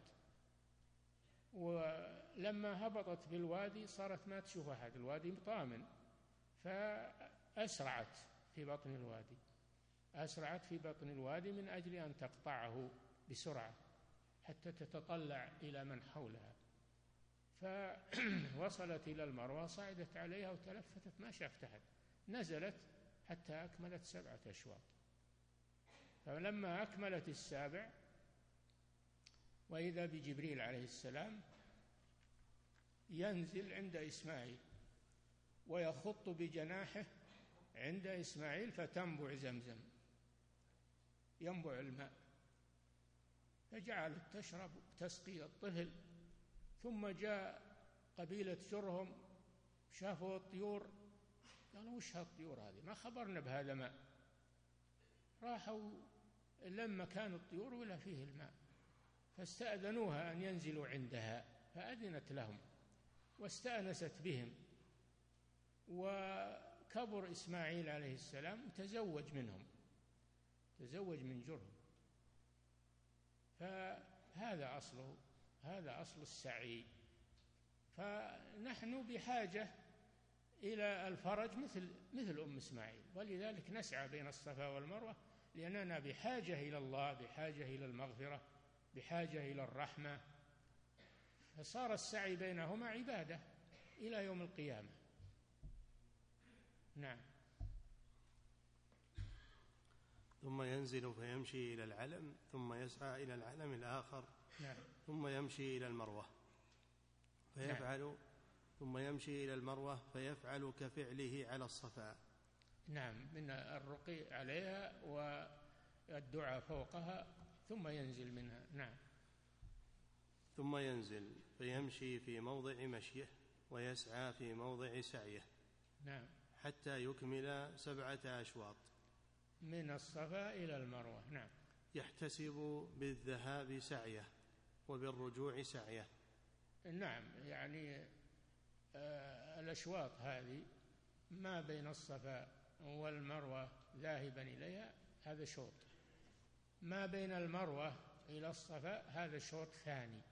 ولما هبطت بالوادي صارت ما تشوف أحد، الوادي طامن، فأسرعت في بطن الوادي، أسرعت في بطن الوادي من أجل أن تقطعه بسرعة حتى تتطلع إلى من حولها، فوصلت إلى المروة، صعدت عليها وتلفتت ما شافت أحد، نزلت حتى أكملت سبعة أشواط. فلما أكملت السابع وإذا بجبريل عليه السلام ينزل عند إسماعيل ويخط بجناحه عند إسماعيل فتنبع زمزم، ينبع الماء، فجعلت تشرب تسقي الطفل. ثم جاء قبيلة جرهم شافوا الطيور قالوا وش هالطيور هذه؟ ما خبرنا بهذا ماء. راحوا لما كان الطيور ولا فيه الماء، فاستأذنوها أن ينزلوا عندها، فأذنت لهم واستأنست بهم، وكبر إسماعيل عليه السلام وتزوج منهم، تزوج من جرهم. فهذا أصله، هذا أصل السعي. فنحن بحاجة إلى الفرج مثل مثل أم إسماعيل، ولذلك نسعى بين الصفا والمروة، لأننا بحاجة إلى الله، بحاجة إلى المغفرة، بحاجة إلى الرحمة، فصار السعي بينهما عبادة إلى يوم القيامة. نعم. ثم ينزل فيمشي إلى العلم ثم يسعى إلى العلم الآخر. نعم. ثم يمشي إلى المروة فيفعل. نعم. ثم يمشي إلى المروة فيفعل كفعله على الصفا. نعم، من الرقي عليها والدعاء فوقها ثم ينزل منها. نعم. ثم ينزل فيمشي في موضع مشيه ويسعى في موضع سعيه. نعم. حتى يكمل سبعة أشواط من الصفا إلى المروة. نعم. يحتسب بالذهاب سعيه وبالرجوع سعيه. نعم، يعني آه الأشواط هذه ما بين الصفا والمروة ذاهبا إليها هذا شوط، ما بين المروة إلى الصفا هذا شوط ثاني،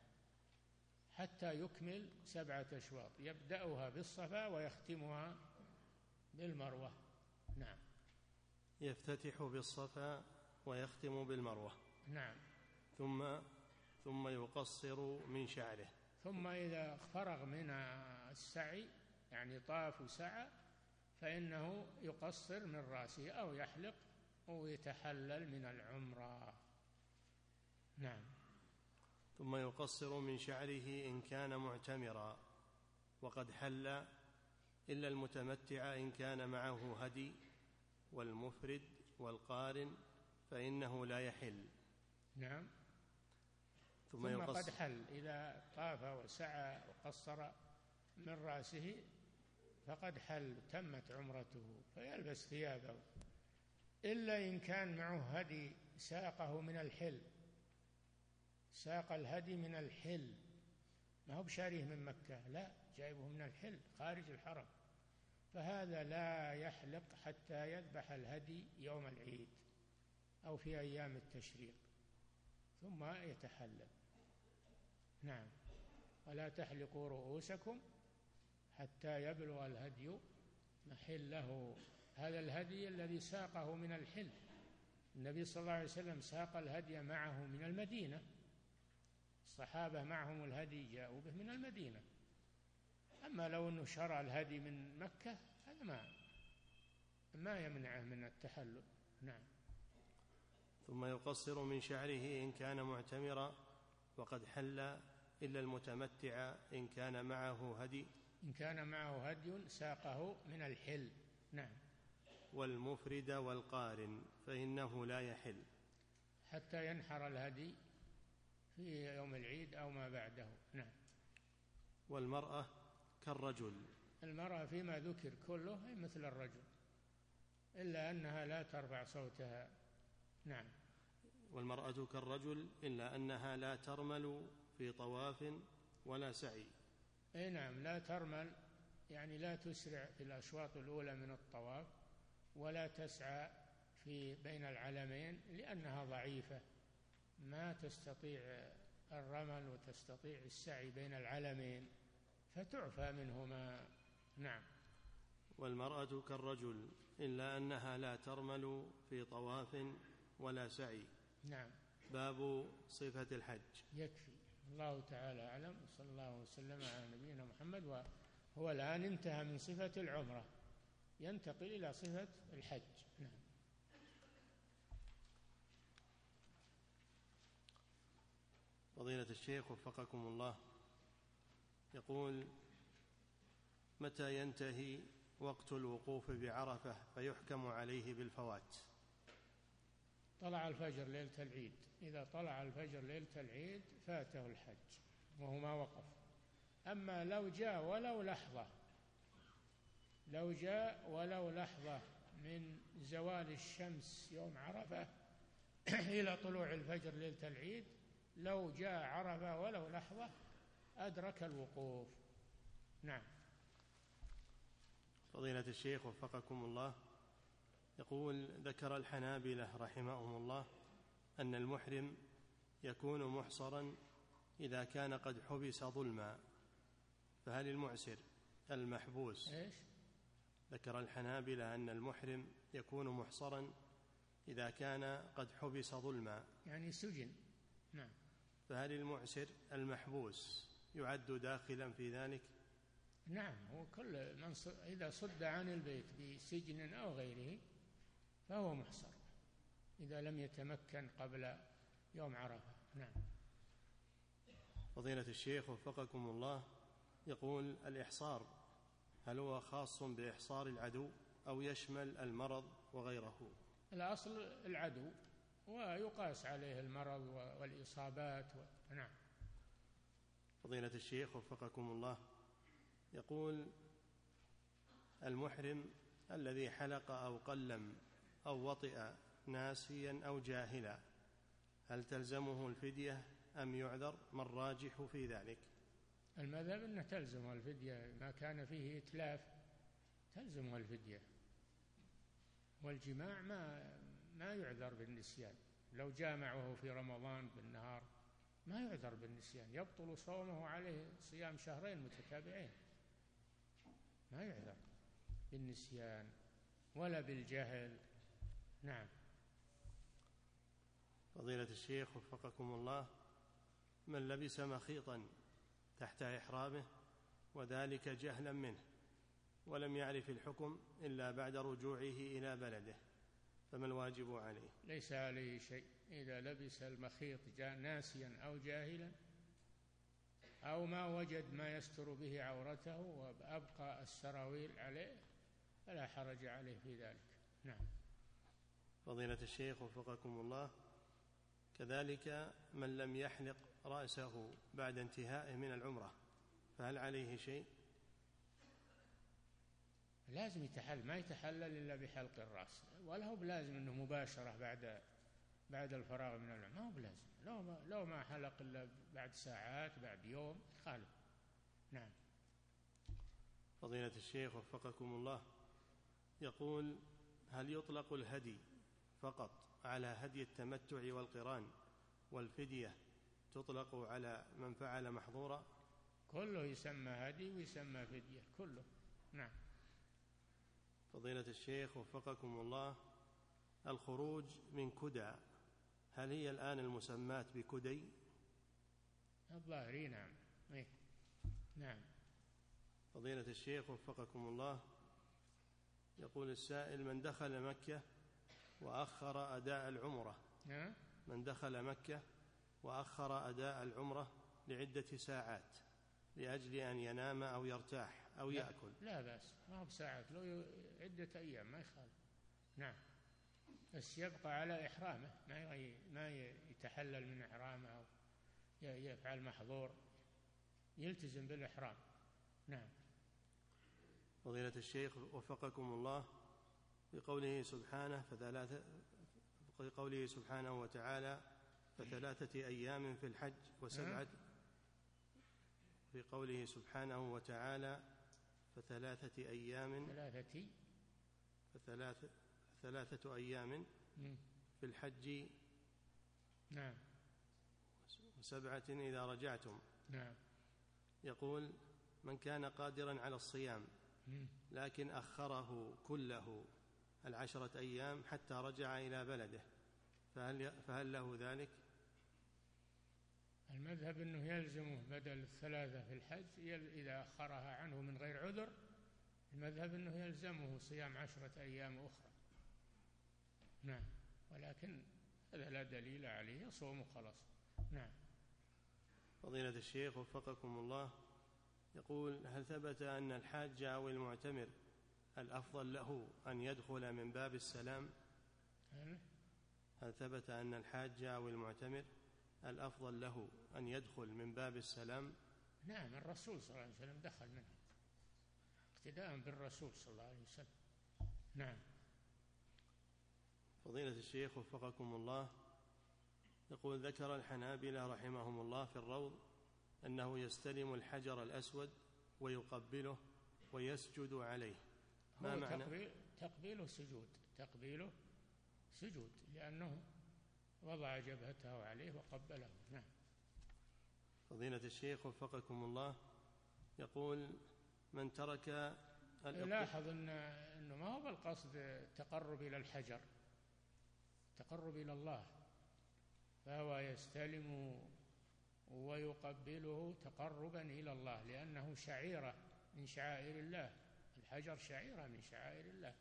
حتى يكمل سبعة أشواط يبدأها بالصفا ويختمها بالمروة. نعم. يفتتح بالصفا ويختم بالمروة. نعم. ثم ثم يقصر من شعره. ثم إذا فرغ من السعي يعني طاف وسعى فإنه يقصر من رأسه أو يحلق أو يتحلل من العمرة. نعم. ثم يقصر من شعره إن كان معتمرا وقد حل، إلا المتمتع إن كان معه هدي، والمفرد والقارن فإنه لا يحل. نعم. ثم, ثم قد حل، إذا طاف وسعى وقصر من رأسه فقد حل تمت عمرته فيلبس ثيابه، إلا إن كان معه هدي ساقه من الحل، ساق الهدي من الحل، ما هو بشاريه من مكة، لا، جايبه من الحل خارج الحرم، فهذا لا يحلق حتى يذبح الهدي يوم العيد أو في أيام التشريق ثم يتحلل. نعم. ولا تحلقوا رؤوسكم حتى يبلغ الهدي محله. هذا الهدي الذي ساقه من الحل، النبي صلى الله عليه وسلم ساق الهدي معه من المدينة، الصحابة معهم الهدي جاءوا به من المدينة. أما لو أنه شرع الهدي من مكة هذا ما ما يمنعه من التحلل. نعم. ثم يقصر من شعره إن كان معتمرا وقد حل، إلا المتمتع إن كان معه هدي، إن كان معه هدي ساقه من الحل. نعم. والمفرد والقارن فإنه لا يحل حتى ينحر الهدي في يوم العيد أو ما بعده. نعم. والمرأة كالرجل، المرأة فيما ذكر كله هي مثل الرجل إلا أنها لا ترفع صوتها. نعم. والمرأة كالرجل إلا أنها لا ترمل في طواف ولا سعي. أي نعم، لا ترمل يعني لا تسرع في الأشواط الأولى من الطواف ولا تسعى في بين العلمين لأنها ضعيفة ما تستطيع الرمل وتستطيع السعي بين العلمين فتعفى منهما. نعم. والمرأة كالرجل إلا أنها لا ترمل في طواف ولا سعي. نعم. باب صفة الحج. يكفي. الله تعالى أعلم، صلى الله وسلم على نبينا محمد. وهو الآن انتهى من صفة العمرة ينتقل إلى صفة الحج. نعم. فضيلة الشيخ وفقكم الله، يقول: متى ينتهي وقت الوقوف بعرفة فيحكم عليه بالفوات؟ طلع الفجر ليلة العيد، إذا طلع الفجر ليلة العيد فاته الحج وهو ما وقف. أما لو جاء ولو لحظة، لو جاء ولو لحظة من زوال الشمس يوم عرفة إلى طلوع الفجر ليلة العيد، لو جاء عرفة ولو لحظة أدرك الوقوف. نعم. فضيلة الشيخ وفقكم الله، يقول: ذكر الحنابلة رحمهم الله أن المحرم يكون محصرا إذا كان قد حبس ظلما، فهل المعسر المحبوس؟ إيش؟ ذكر الحنابلة أن المحرم يكون محصرا إذا كان قد حبس ظلما، يعني سجن. نعم. فهل المعسر المحبوس يعد داخلا في ذلك؟ نعم، هو كل من إذا صد عن البيت بسجن أو غيره فهو محصر إذا لم يتمكن قبل يوم عرفة. نعم. فضيلة الشيخ وفقكم الله، يقول: الإحصار هل هو خاص بإحصار العدو أو يشمل المرض وغيره؟ الأصل العدو، ويقاس عليه المرض والإصابات و... نعم. فضيلة الشيخ وفقكم الله، يقول المحرم الذي حلق أو قلم أو وطئ ناسيا أو جاهلا، هل تلزمه الفدية أم يعذر؟ ما الراجح في ذلك؟ المذهب أنه تلزمه الفدية، ما كان فيه إتلاف تلزمه الفدية، والجماع ما ما يعذر بالنسيان، لو جامعه في رمضان بالنهار ما يعذر بالنسيان، يبطل صومه عليه صيام شهرين متتابعين، ما يعذر بالنسيان ولا بالجهل. نعم. فضيلة الشيخ وفقكم الله، من لبس مخيطا تحت إحرامه وذلك جهلا منه ولم يعرف الحكم إلا بعد رجوعه إلى بلده، فما الواجب عليه؟ ليس عليه شيء إذا لبس المخيط ناسيا أو جاهلا أو ما وجد ما يستر به عورته وأبقى السراويل عليه فلا حرج عليه في ذلك. نعم. فضيلة الشيخ وفقكم الله، كذلك من لم يحلق رأسه بعد انتهائه من العمرة فهل عليه شيء؟ لازم يتحلل، ما يتحلل إلا بحلق الرأس، ولا هو بلازم أنه مباشرة بعد بعد الفراغ من العمرة، ما هو بلازم، لو ما لو ما حلق إلا بعد ساعات بعد يوم خالف. نعم. فضيلة الشيخ وفقكم الله، يقول هل يطلق الهدي فقط على هدي التمتع والقران، والفدية تطلق على من فعل محظورا؟ كله يسمى هدي ويسمى فدية كله. نعم. فضيلة الشيخ وفقكم الله، الخروج من كدى هل هي الآن المسمات بكدي؟ الظاهري نعم. إيه؟ نعم. فضيلة الشيخ وفقكم الله، يقول السائل من دخل مكة وأخر أداء العمرة نعم. من دخل مكة وأخر أداء العمرة لعدة ساعات لأجل أن ينام أو يرتاح أو لا يأكل، لا بأس، ما هو بساعات، لو عدة أيام ما يخالف. نعم. بس يبقى على إحرامه، ما ما يتحلل من إحرامه أو يفعل محظور، يلتزم بالإحرام. نعم. فضيلة الشيخ وفقكم الله، بقوله سبحانه فثلاثة بقوله سبحانه وتعالى فثلاثة أيام في الحج وسبعة، في قوله سبحانه وتعالى فثلاثة أيام ثلاثة فثلاثة ثلاثة أيام في الحج نعم وسبعة إذا رجعتم. نعم. يقول من كان قادرا على الصيام لكن أخره كله العشرة أيام حتى رجع إلى بلده فهل, فهل له ذلك؟ المذهب أنه يلزمه بدل الثلاثة في الحج إذا أخرها عنه من غير عذر، المذهب أنه يلزمه صيام عشرة أيام أخرى. نعم. ولكن هذا لا دليل عليه، يصوم خلاص. نعم. فضيلة الشيخ وفقكم الله، يقول هل ثبت أن الحاج أو المعتمر الأفضل له أن يدخل من باب السلام؟ هل ثبت أن الحاج أو المعتمر الأفضل له أن يدخل من باب السلام؟ نعم. الرسول صلى الله عليه وسلم دخل منه اقتداء بالرسول صلى الله عليه وسلم. نعم. فضيلة الشيخ وفقكم الله، يقول ذكر الحنابلة رحمهم الله في الروض أنه يستلم الحجر الأسود ويقبله ويسجد عليه، ما معنى؟ تقبيل تقبيله سجود، تقبيله سجود لأنه وضع جبهته عليه وقبله. نعم. فضيلة الشيخ وفقكم الله، يقول من ترك لاحظ إن أنه ما هو بالقصد التقرب إلى الحجر، تقرب إلى الله، فهو يستلم ويقبله تقربا إلى الله لأنه شعيرة من شعائر الله، الحجر شعيرة من شعائر الله.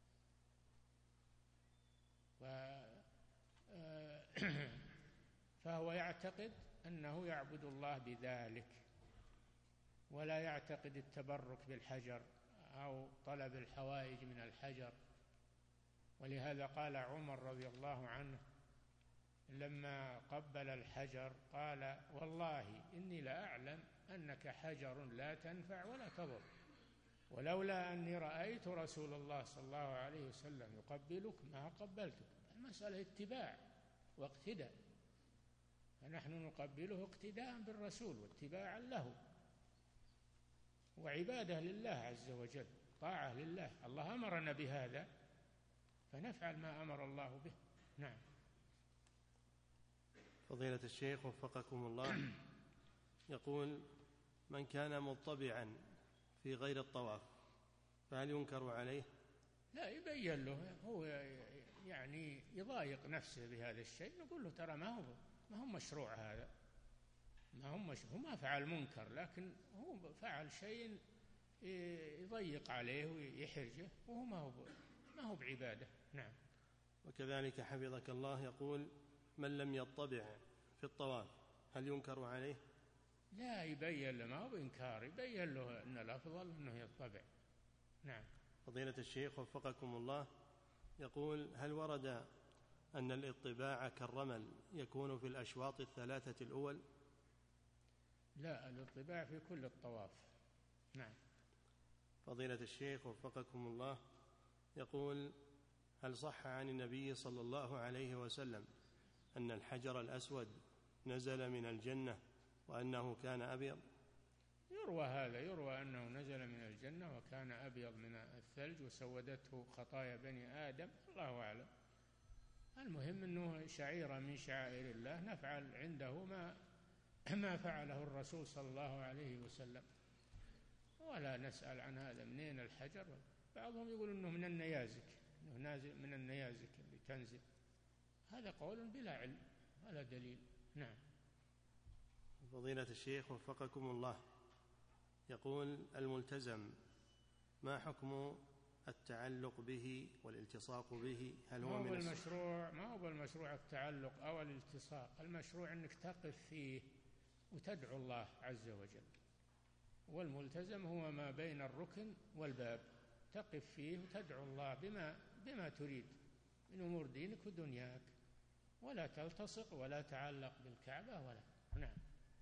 فهو يعتقد أنه يعبد الله بذلك، ولا يعتقد التبرك بالحجر أو طلب الحوائج من الحجر. ولهذا قال عمر رضي الله عنه لما قبل الحجر قال: والله إني لأعلم أنك حجر لا تنفع ولا تضر، ولولا أني رأيت رسول الله صلى الله عليه وسلم يقبلك ما قبلتك. المسألة اتباع واقتداء، فنحن نقبله اقتداء بالرسول واتباعا له وعبادة لله عز وجل، طاعة لله. الله أمرنا بهذا فنفعل ما أمر الله به. نعم. فضيلة الشيخ وفقكم الله، يقول: من كان مضطبعا في غير الطواف فهل ينكر عليه؟ لا، يبين له، هو يعني يضايق نفسه بهذا الشيء، نقول له ترى ما هو ما هو مشروع هذا، ما هو مشروع، هو ما فعل منكر، لكن هو فعل شيء يضيق عليه ويحرجه، وهو ما هو ما هو بعبادة. نعم. وكذلك حفظك الله يقول: من لم يطبع في الطواف هل ينكر عليه؟ لا، يبين له، ما هو بإنكار، يبين له أن الأفضل أنه يطبع. نعم. فضيلة الشيخ وفقكم الله يقول: هل ورد أن الاطباع كالرمل يكون في الأشواط الثلاثة الأول؟ لا، الاطباع في كل الطواف. نعم. فضيلة الشيخ وفقكم الله يقول: هل صح عن النبي صلى الله عليه وسلم أن الحجر الأسود نزل من الجنة وأنه كان أبيض؟ يروى هذا، يروى أنه نزل من الجنة وكان أبيض من الثلج وسودته خطايا بني آدم، الله أعلم. المهم أنه شعيرة من شعائر الله، نفعل عنده ما ما فعله الرسول صلى الله عليه وسلم، ولا نسأل عن هذا منين الحجر. بعضهم يقول أنه من النيازك، أنه نازل من النيازك اللي تنزل، هذا قول بلا علم ولا دليل. نعم. فضيلة الشيخ وفقكم الله يقول: الملتزم ما حكم التعلق به والالتصاق به؟ هل هو من المشروع؟ ما هو بالمشروع التعلق أو الالتصاق، المشروع أنك تقف فيه وتدعو الله عز وجل، والملتزم هو ما بين الركن والباب، تقف فيه وتدعو الله بما بما تريد من أمور دينك ودنياك، ولا تلتصق ولا تعلق بالكعبة ولا. نعم.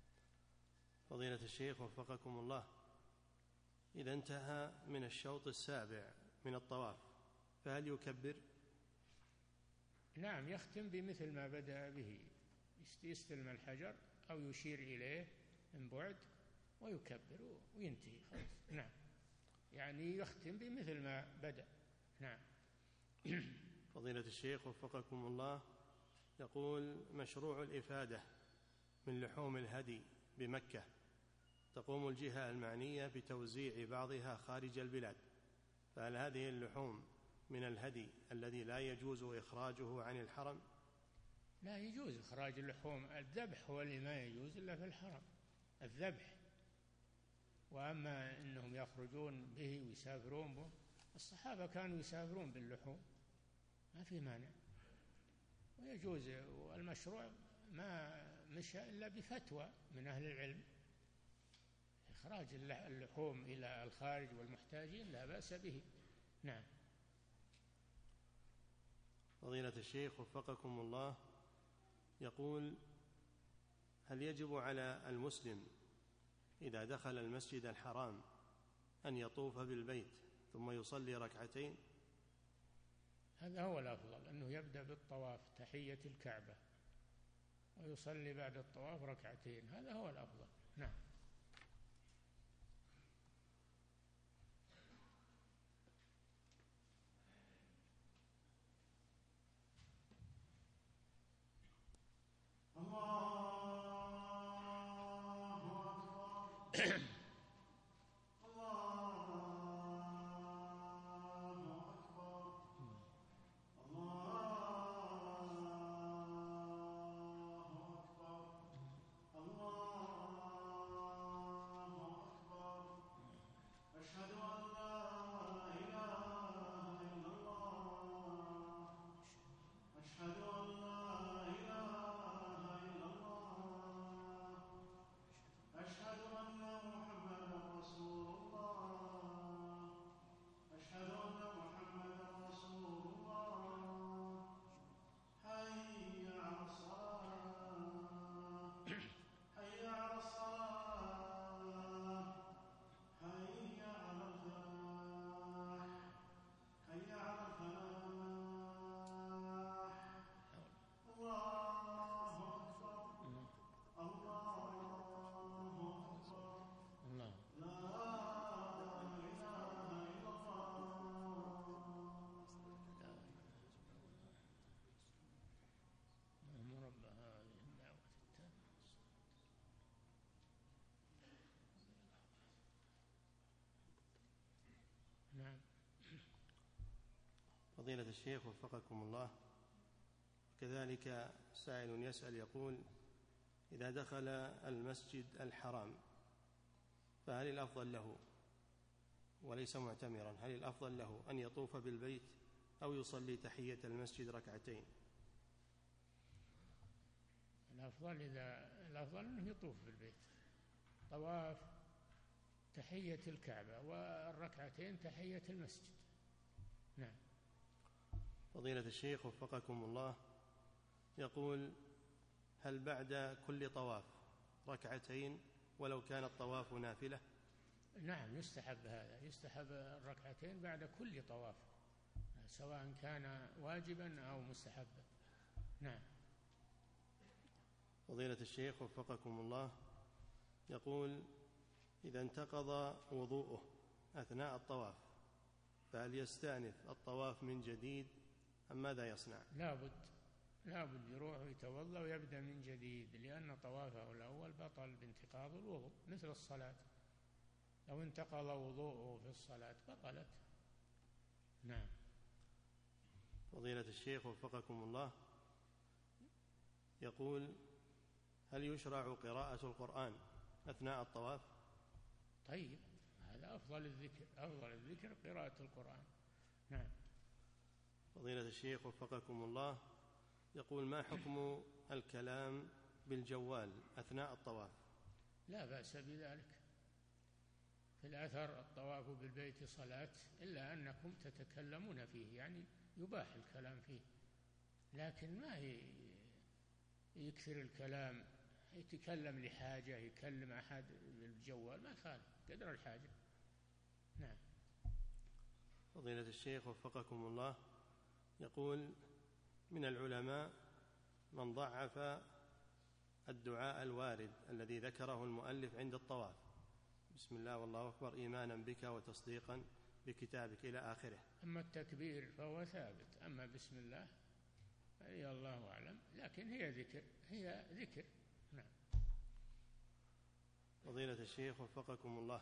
فضيلة الشيخ وفقكم الله، إذا انتهى من الشوط السابع من الطواف فهل يكبر؟ نعم، يختم بمثل ما بدأ به، يستلم الحجر أو يشير إليه من بعد ويكبر وينتهي خلاص. نعم، يعني يختم بمثل ما بدأ. نعم. فضيلة الشيخ وفقكم الله يقول: مشروع الإفادة من لحوم الهدي بمكة تقوم الجهة المعنية بتوزيع بعضها خارج البلاد، فهل هذه اللحوم من الهدي الذي لا يجوز إخراجه عن الحرم؟ لا، يجوز إخراج اللحوم، الذبح هو اللي ما يجوز إلا في الحرم، الذبح. وأما أنهم يخرجون به ويسافرون به، الصحابة كانوا يسافرون باللحوم، ما في مانع، ويجوز. والمشروع ما مشى إلا بفتوى من أهل العلم، إخراج اللحوم إلى الخارج والمحتاجين لا بأس به. نعم. فضيلة الشيخ وفقكم الله يقول: هل يجب على المسلم إذا دخل المسجد الحرام أن يطوف بالبيت ثم يصلي ركعتين؟ هذا هو الأفضل، أنه يبدأ بالطواف تحية الكعبة ويصلي بعد الطواف ركعتين، هذا هو الأفضل. نعم. أشهد أن محمدًا فضيلة الشيخ وفقكم الله، كذلك سائل يسأل يقول: إذا دخل المسجد الحرام فهل الأفضل له وليس معتمرا، هل الأفضل له أن يطوف بالبيت أو يصلي تحية المسجد ركعتين؟ الأفضل إذا الأفضل أنه يطوف بالبيت، طواف تحية الكعبة والركعتين تحية المسجد. نعم. فضيلة الشيخ وفقكم الله يقول: هل بعد كل طواف ركعتين ولو كان الطواف نافلة؟ نعم، يستحب هذا، يستحب الركعتين بعد كل طواف سواء كان واجبا أو مستحبا. نعم. فضيلة الشيخ وفقكم الله يقول: إذا انتقض وضوءه أثناء الطواف فهل يستأنف الطواف من جديد أم ماذا يصنع؟ لابد لابد يروح ويتوضأ ويبدأ من جديد، لأن طوافه الأول بطل بانتقاض الوضوء مثل الصلاة، لو انتقض وضوءه في الصلاة بطلت. نعم. فضيلة الشيخ وفقكم الله يقول: هل يشرع قراءة القرآن أثناء الطواف؟ طيب، هذا أفضل الذكر، أفضل الذكر قراءة القرآن. نعم. فضيلة الشيخ وفقكم الله يقول: ما حكم الكلام بالجوال أثناء الطواف؟ لا بأس بذلك، في الأثر الطواف بالبيت صلاة، إلا أنكم تتكلمون فيه، يعني يباح الكلام فيه، لكن ما يكثر الكلام، يتكلم لحاجة، يكلم أحد بالجوال ما خالف قدر الحاجة. نعم. فضيلة الشيخ وفقكم الله يقول: من العلماء من ضعف الدعاء الوارد الذي ذكره المؤلف عند الطواف: بسم الله والله أكبر إيمانا بك وتصديقا بكتابك إلى آخره. أما التكبير فهو ثابت، أما بسم الله هي الله أعلم، لكن هي ذكر، هي ذكر. نعم. فضيلة الشيخ وفقكم الله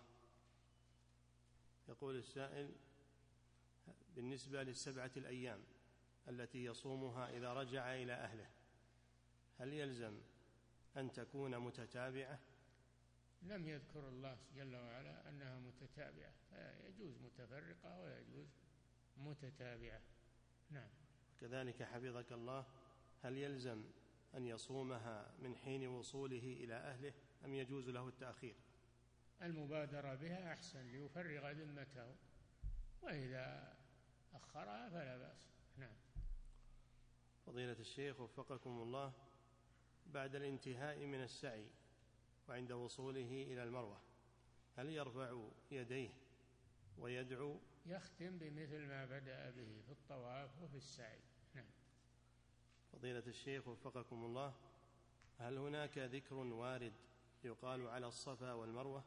يقول السائل: بالنسبة للسبعة الأيام التي يصومها إذا رجع إلى أهله هل يلزم أن تكون متتابعة؟ لم يذكر الله جل وعلا أنها متتابعة، فيجوز متفرقة ويجوز متتابعة. نعم. كذلك حفظك الله، هل يلزم أن يصومها من حين وصوله إلى أهله أم يجوز له التأخير؟ المبادرة بها أحسن ليفرغ ذمته، وإذا أخرها فلا بأس. نعم. فضيلة الشيخ وفقكم الله، بعد الانتهاء من السعي وعند وصوله إلى المروة هل يرفع يديه ويدعو؟ يختم بمثل ما بدأ به في الطواف وفي السعي. نعم. فضيلة الشيخ وفقكم الله، هل هناك ذكر وارد يقال على الصفا والمروة؟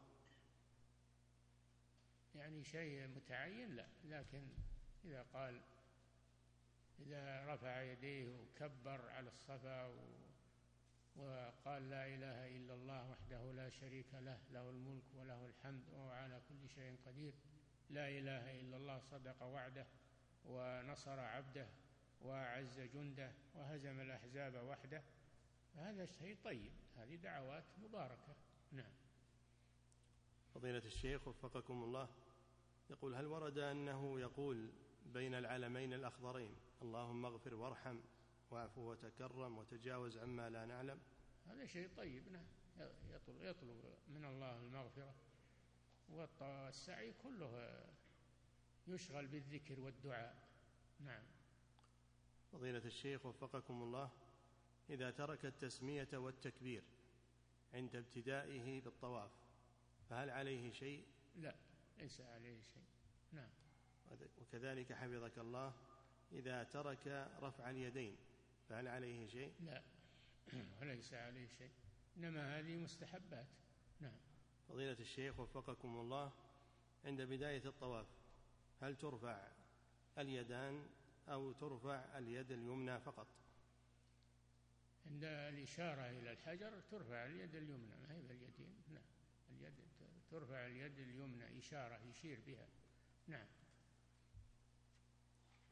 يعني شيء متعين لا، لكن إذا قال إذا رفع يديه وكبر على الصفا وقال لا إله إلا الله وحده لا شريك له له الملك وله الحمد وهو على كل شيء قدير، لا إله إلا الله صدق وعده ونصر عبده وأعز جنده وهزم الأحزاب وحده، هذا شيء طيب، هذه دعوات مباركة. نعم. فضيلة الشيخ وفقكم الله يقول: هل ورد أنه يقول بين العلمين الأخضرين اللهم اغفر وارحم واعفو وتكرم وتجاوز عما لا نعلم؟ هذا شيء طيب. نعم. يطلب, يطلب من الله المغفرة، والسعي كله يشغل بالذكر والدعاء. نعم. فضيلة الشيخ وفقكم الله، إذا ترك التسمية والتكبير عند ابتدائه بالطواف فهل عليه شيء؟ لا، ليس عليه شيء. نعم. وكذلك حفظك الله، إذا ترك رفع اليدين فهل عليه شيء؟ لا، وليس عليه شيء، إنما هذه مستحبات. نعم. فضيلة الشيخ وفقكم الله، عند بداية الطواف هل ترفع اليدان أو ترفع اليد اليمنى فقط؟ عند الإشارة إلى الحجر ترفع اليد اليمنى، ما هي باليدين. نعم. اليد ترفع اليد اليمنى إشارة يشير بها. نعم.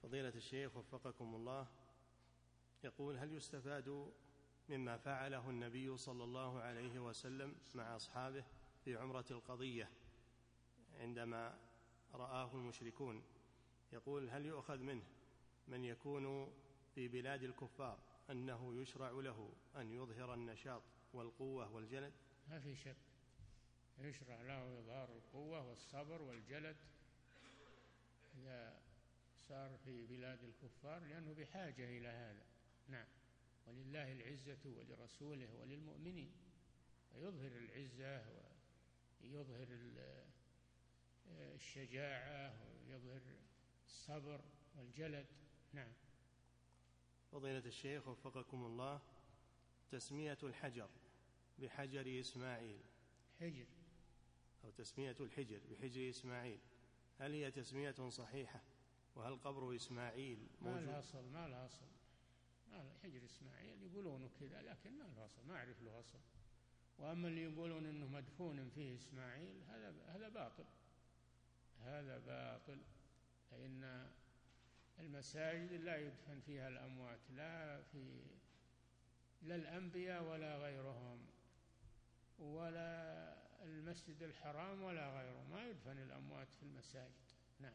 فضيلة الشيخ وفقكم الله، يقول: هل يستفاد مما فعله النبي صلى الله عليه وسلم مع أصحابه في عمرة القضية عندما رآه المشركون؟ يقول: هل يؤخذ منه من يكون في بلاد الكفار أنه يشرع له أن يظهر النشاط والقوة والجلد؟ ما في شك، يشرع له إظهار القوة والصبر والجلد إذا صار في بلاد الكفار، لأنه بحاجة إلى هذا. نعم، ولله العزة ولرسوله وللمؤمنين، فيظهر العزة ويظهر الشجاعة ويظهر الصبر والجلد. نعم. فضيلة الشيخ وفقكم الله، تسمية الحجر بحجر إسماعيل حجر أو تسمية الحجر بحجر إسماعيل، هل هي تسمية صحيحة؟ وهل قبر إسماعيل موجود؟ ما لها أصل، ما لها أصل. حجر إسماعيل يقولون كذا، لكن ما له أصل، ما أعرف له أصل. وأما اللي يقولون إنه مدفون فيه إسماعيل، هذا هذا باطل، هذا باطل. فإن المساجد لا يدفن فيها الأموات، لا في لا الأنبياء ولا غيرهم، ولا المسجد الحرام ولا غيره، ما يدفن الأموات في المساجد. نعم.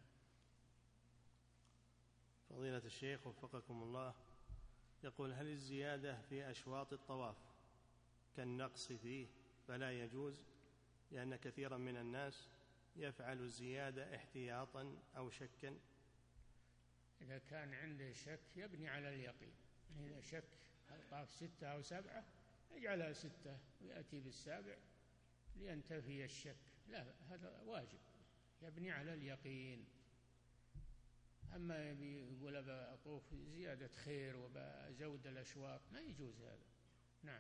فضيلة الشيخ وفقكم الله، يقول: هل الزيادة في أشواط الطواف كالنقص فيه فلا يجوز؟ لأن كثيرا من الناس يفعل الزيادة احتياطا أو شكا. إذا كان عنده شك يبني على اليقين. إذا شك هل طاف ستة أو سبعة يجعلها ستة ويأتي بالسابع لينتفي الشك. لا، هذا واجب، يبني على اليقين. أما يقول أطوف زيادة خير وبزود الأشواط، ما يجوز هذا. نعم.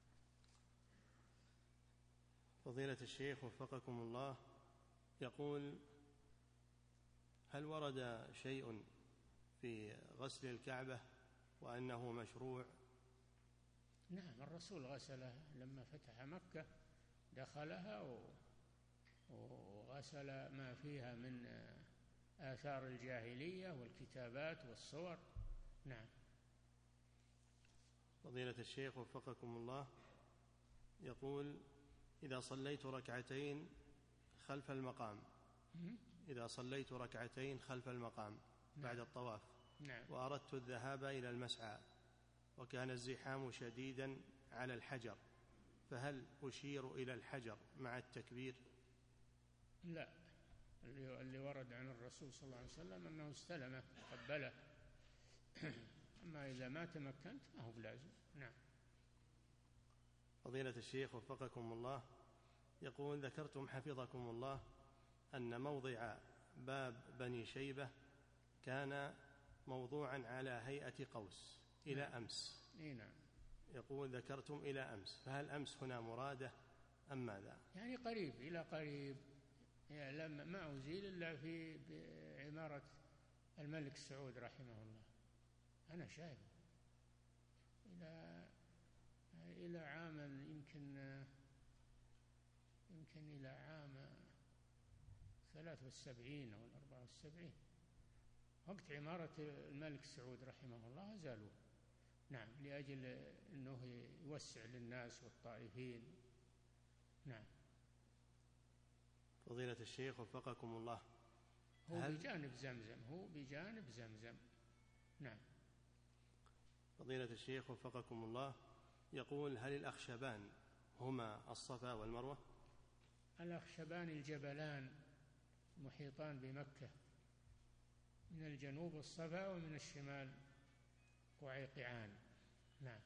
فضيلة الشيخ وفقكم الله، يقول: هل ورد شيء في غسل الكعبة وأنه مشروع؟ نعم، الرسول غسلها لما فتح مكة، دخلها وغسل ما فيها من آثار الجاهلية والكتابات والصور. نعم. فضيلة الشيخ وفقكم الله، يقول: إذا صليت ركعتين خلف المقام إذا صليت ركعتين خلف المقام بعد الطواف، نعم. وأردت الذهاب إلى المسعى وكان الزحام شديدا على الحجر، فهل أشير إلى الحجر مع التكبير؟ لا، اللي ورد عن الرسول صلى الله عليه وسلم أنه استلمه قبله. أما إذا ما تمكنت ما هو بلازم. نعم. فضيلة الشيخ وفقكم الله، يقول: ذكرتم حفظكم الله أن موضع باب بني شيبة كان موضوعا على هيئة قوس إلى نعم. أمس. إيه نعم. يقول: ذكرتم إلى أمس، فهل أمس هنا مرادة أم ماذا؟ يعني قريب، إلى قريب، يعني لما ما أزيل إلا في عمارة الملك سعود رحمه الله، أنا شايف إلى إلى عام يمكن يمكن إلى عام ثلاث والسبعين أو الأربعة والسبعين، وقت عمارة الملك سعود رحمه الله زالوا. نعم، لأجل أنه يوسع للناس والطائفين. نعم. فضيلة الشيخ وفقكم الله، هو بجانب زمزم هو بجانب زمزم. نعم. فضيلة الشيخ وفقكم الله، يقول: هل الأخشبان هما الصفا والمروة؟ الأخشبان الجبلان محيطان بمكة، من الجنوب الصفا ومن الشمال قعيقعان. نعم.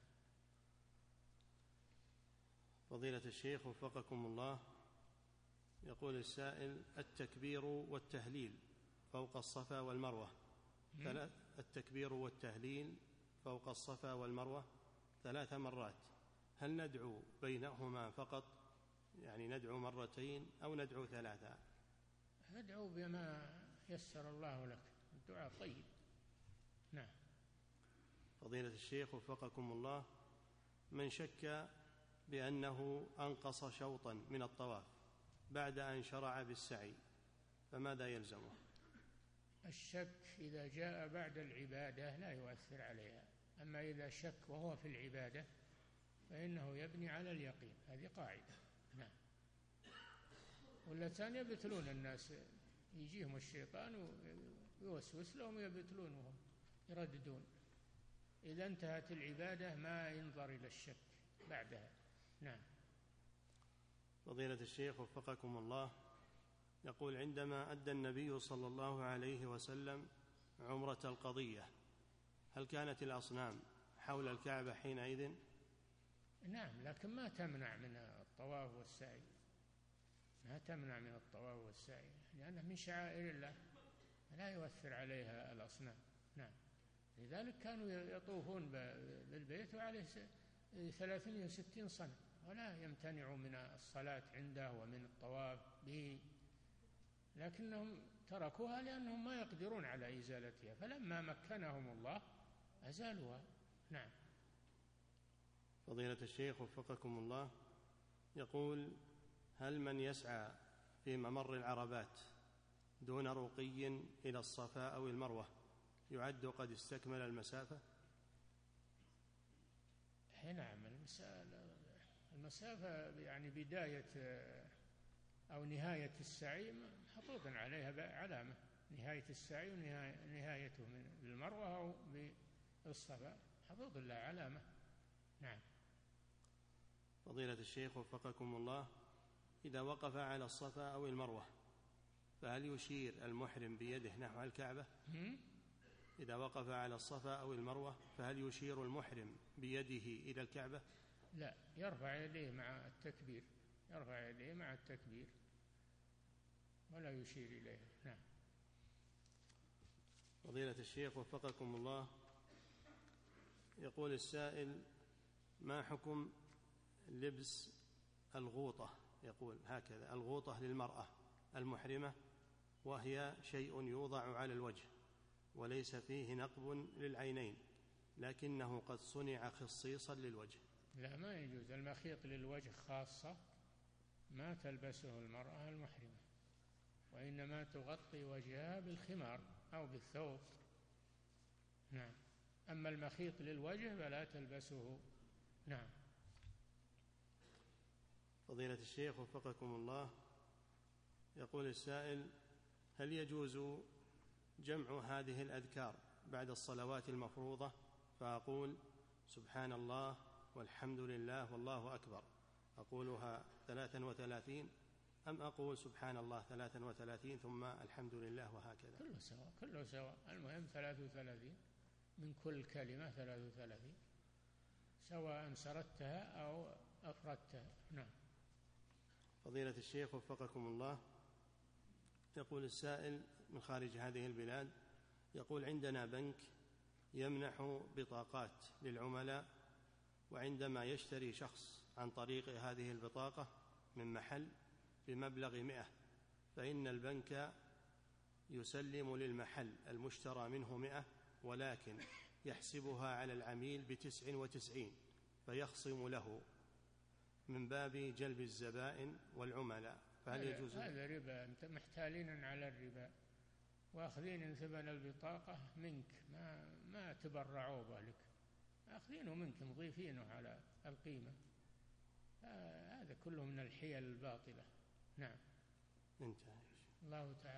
فضيلة الشيخ وفقكم الله، يقول السائل: التكبير والتهليل فوق الصفا والمروة ثلاث التكبير والتهليل فوق الصفا والمروة ثلاث مرات، هل ندعو بينهما فقط، يعني ندعو مرتين أو ندعو ثلاثة؟ ادعو بما يسر الله لك، الدعاء طيب. نعم. فضيلة الشيخ وفقكم الله، من شك بأنه أنقص شوطا من الطواف بعد أن شرع بالسعي فماذا يلزمه؟ الشك إذا جاء بعد العبادة لا يؤثر عليها، أما إذا شك وهو في العبادة فإنه يبني على اليقين. هذه قاعدة. نعم. واللتان يبتلون الناس، يجيهم الشيطان ويوسوس لهم يبتلون وهم يرددون. إذا انتهت العبادة ما ينظر إلى الشك بعدها. نعم. فضيلة الشيخ وفقكم الله، يقول: عندما أدى النبي صلى الله عليه وسلم عمرة القضية هل كانت الأصنام حول الكعبة حينئذ؟ نعم، لكن ما تمنع من الطواف والسعي، ما تمنع من الطواف والسعي لأنه من شعائر الله لا يؤثر عليها الأصنام. نعم. لذلك كانوا يطوفون بالبيت وعليه ثلاثمائة وستين صنم ولا يمتنعوا من الصلاة عنده ومن الطواف به، لكنهم تركوها لأنهم ما يقدرون على إزالتها، فلما مكنهم الله أزالوها. نعم. فضيلة الشيخ وفقكم الله، يقول: هل من يسعى في ممر العربات دون رقي إلى الصفا أو المروة يعد قد استكمل المسافة؟ نعم. المسافة يعني بداية أو نهاية السعي محطوط عليها علامة، نهاية السعي ونهايته من المروة أو بالصفا محطوط لها علامة. نعم. فضيلة الشيخ وفقكم الله، إذا وقف على الصفا أو المروة فهل يشير المحرم بيده نحو الكعبة؟ إذا وقف على الصفا أو المروة فهل يشير المحرم بيده إلى الكعبة؟ لا، يرفع يديه مع التكبير، يرفع يديه مع التكبير ولا يشير إليها. نعم. فضيلة الشيخ وفقكم الله، يقول السائل: ما حكم لبس الغوطة؟ يقول هكذا: الغوطة للمرأة المحرمة وهي شيء يوضع على الوجه وليس فيه نقب للعينين لكنه قد صنع خصيصا للوجه. لا، ما يجوز. المخيط للوجه خاصة ما تلبسه المرأة المحرمة، وإنما تغطي وجهها بالخمار أو بالثوب. نعم. أما المخيط للوجه فلا تلبسه. نعم. فضيلة الشيخ وفقكم الله، يقول السائل: هل يجوز جمع هذه الأذكار بعد الصلوات المفروضة فأقول سبحان الله والحمد لله والله أكبر أقولها ثلاثا وثلاثين، أم أقول سبحان الله ثلاثا وثلاثين ثم الحمد لله وهكذا؟ كله سواء، كله سواء. المهم ثلاث وثلاثين من كل كلمة، ثلاث وثلاثين سواء سردتها أو أفردتها. نعم. فضيلة الشيخ وفقكم الله، يقول السائل من خارج هذه البلاد، يقول: عندنا بنك يمنح بطاقات للعملاء، وعندما يشتري شخص عن طريق هذه البطاقة من محل بمبلغ مئة فإن البنك يسلم للمحل المشترى منه مئة ولكن يحسبها على العميل بتسع وتسعين فيخصم له من باب جلب الزبائن والعملاء، فهل يجوز؟ هذا ربا، أنت محتالين على الربا وأخذين ثمن البطاقة منك، ما ما تبرعوا بالك، أخذينه منك مضيفينه على القيمة. هذا كله من الحيل الباطلة. نعم. انتهى. الله تعالى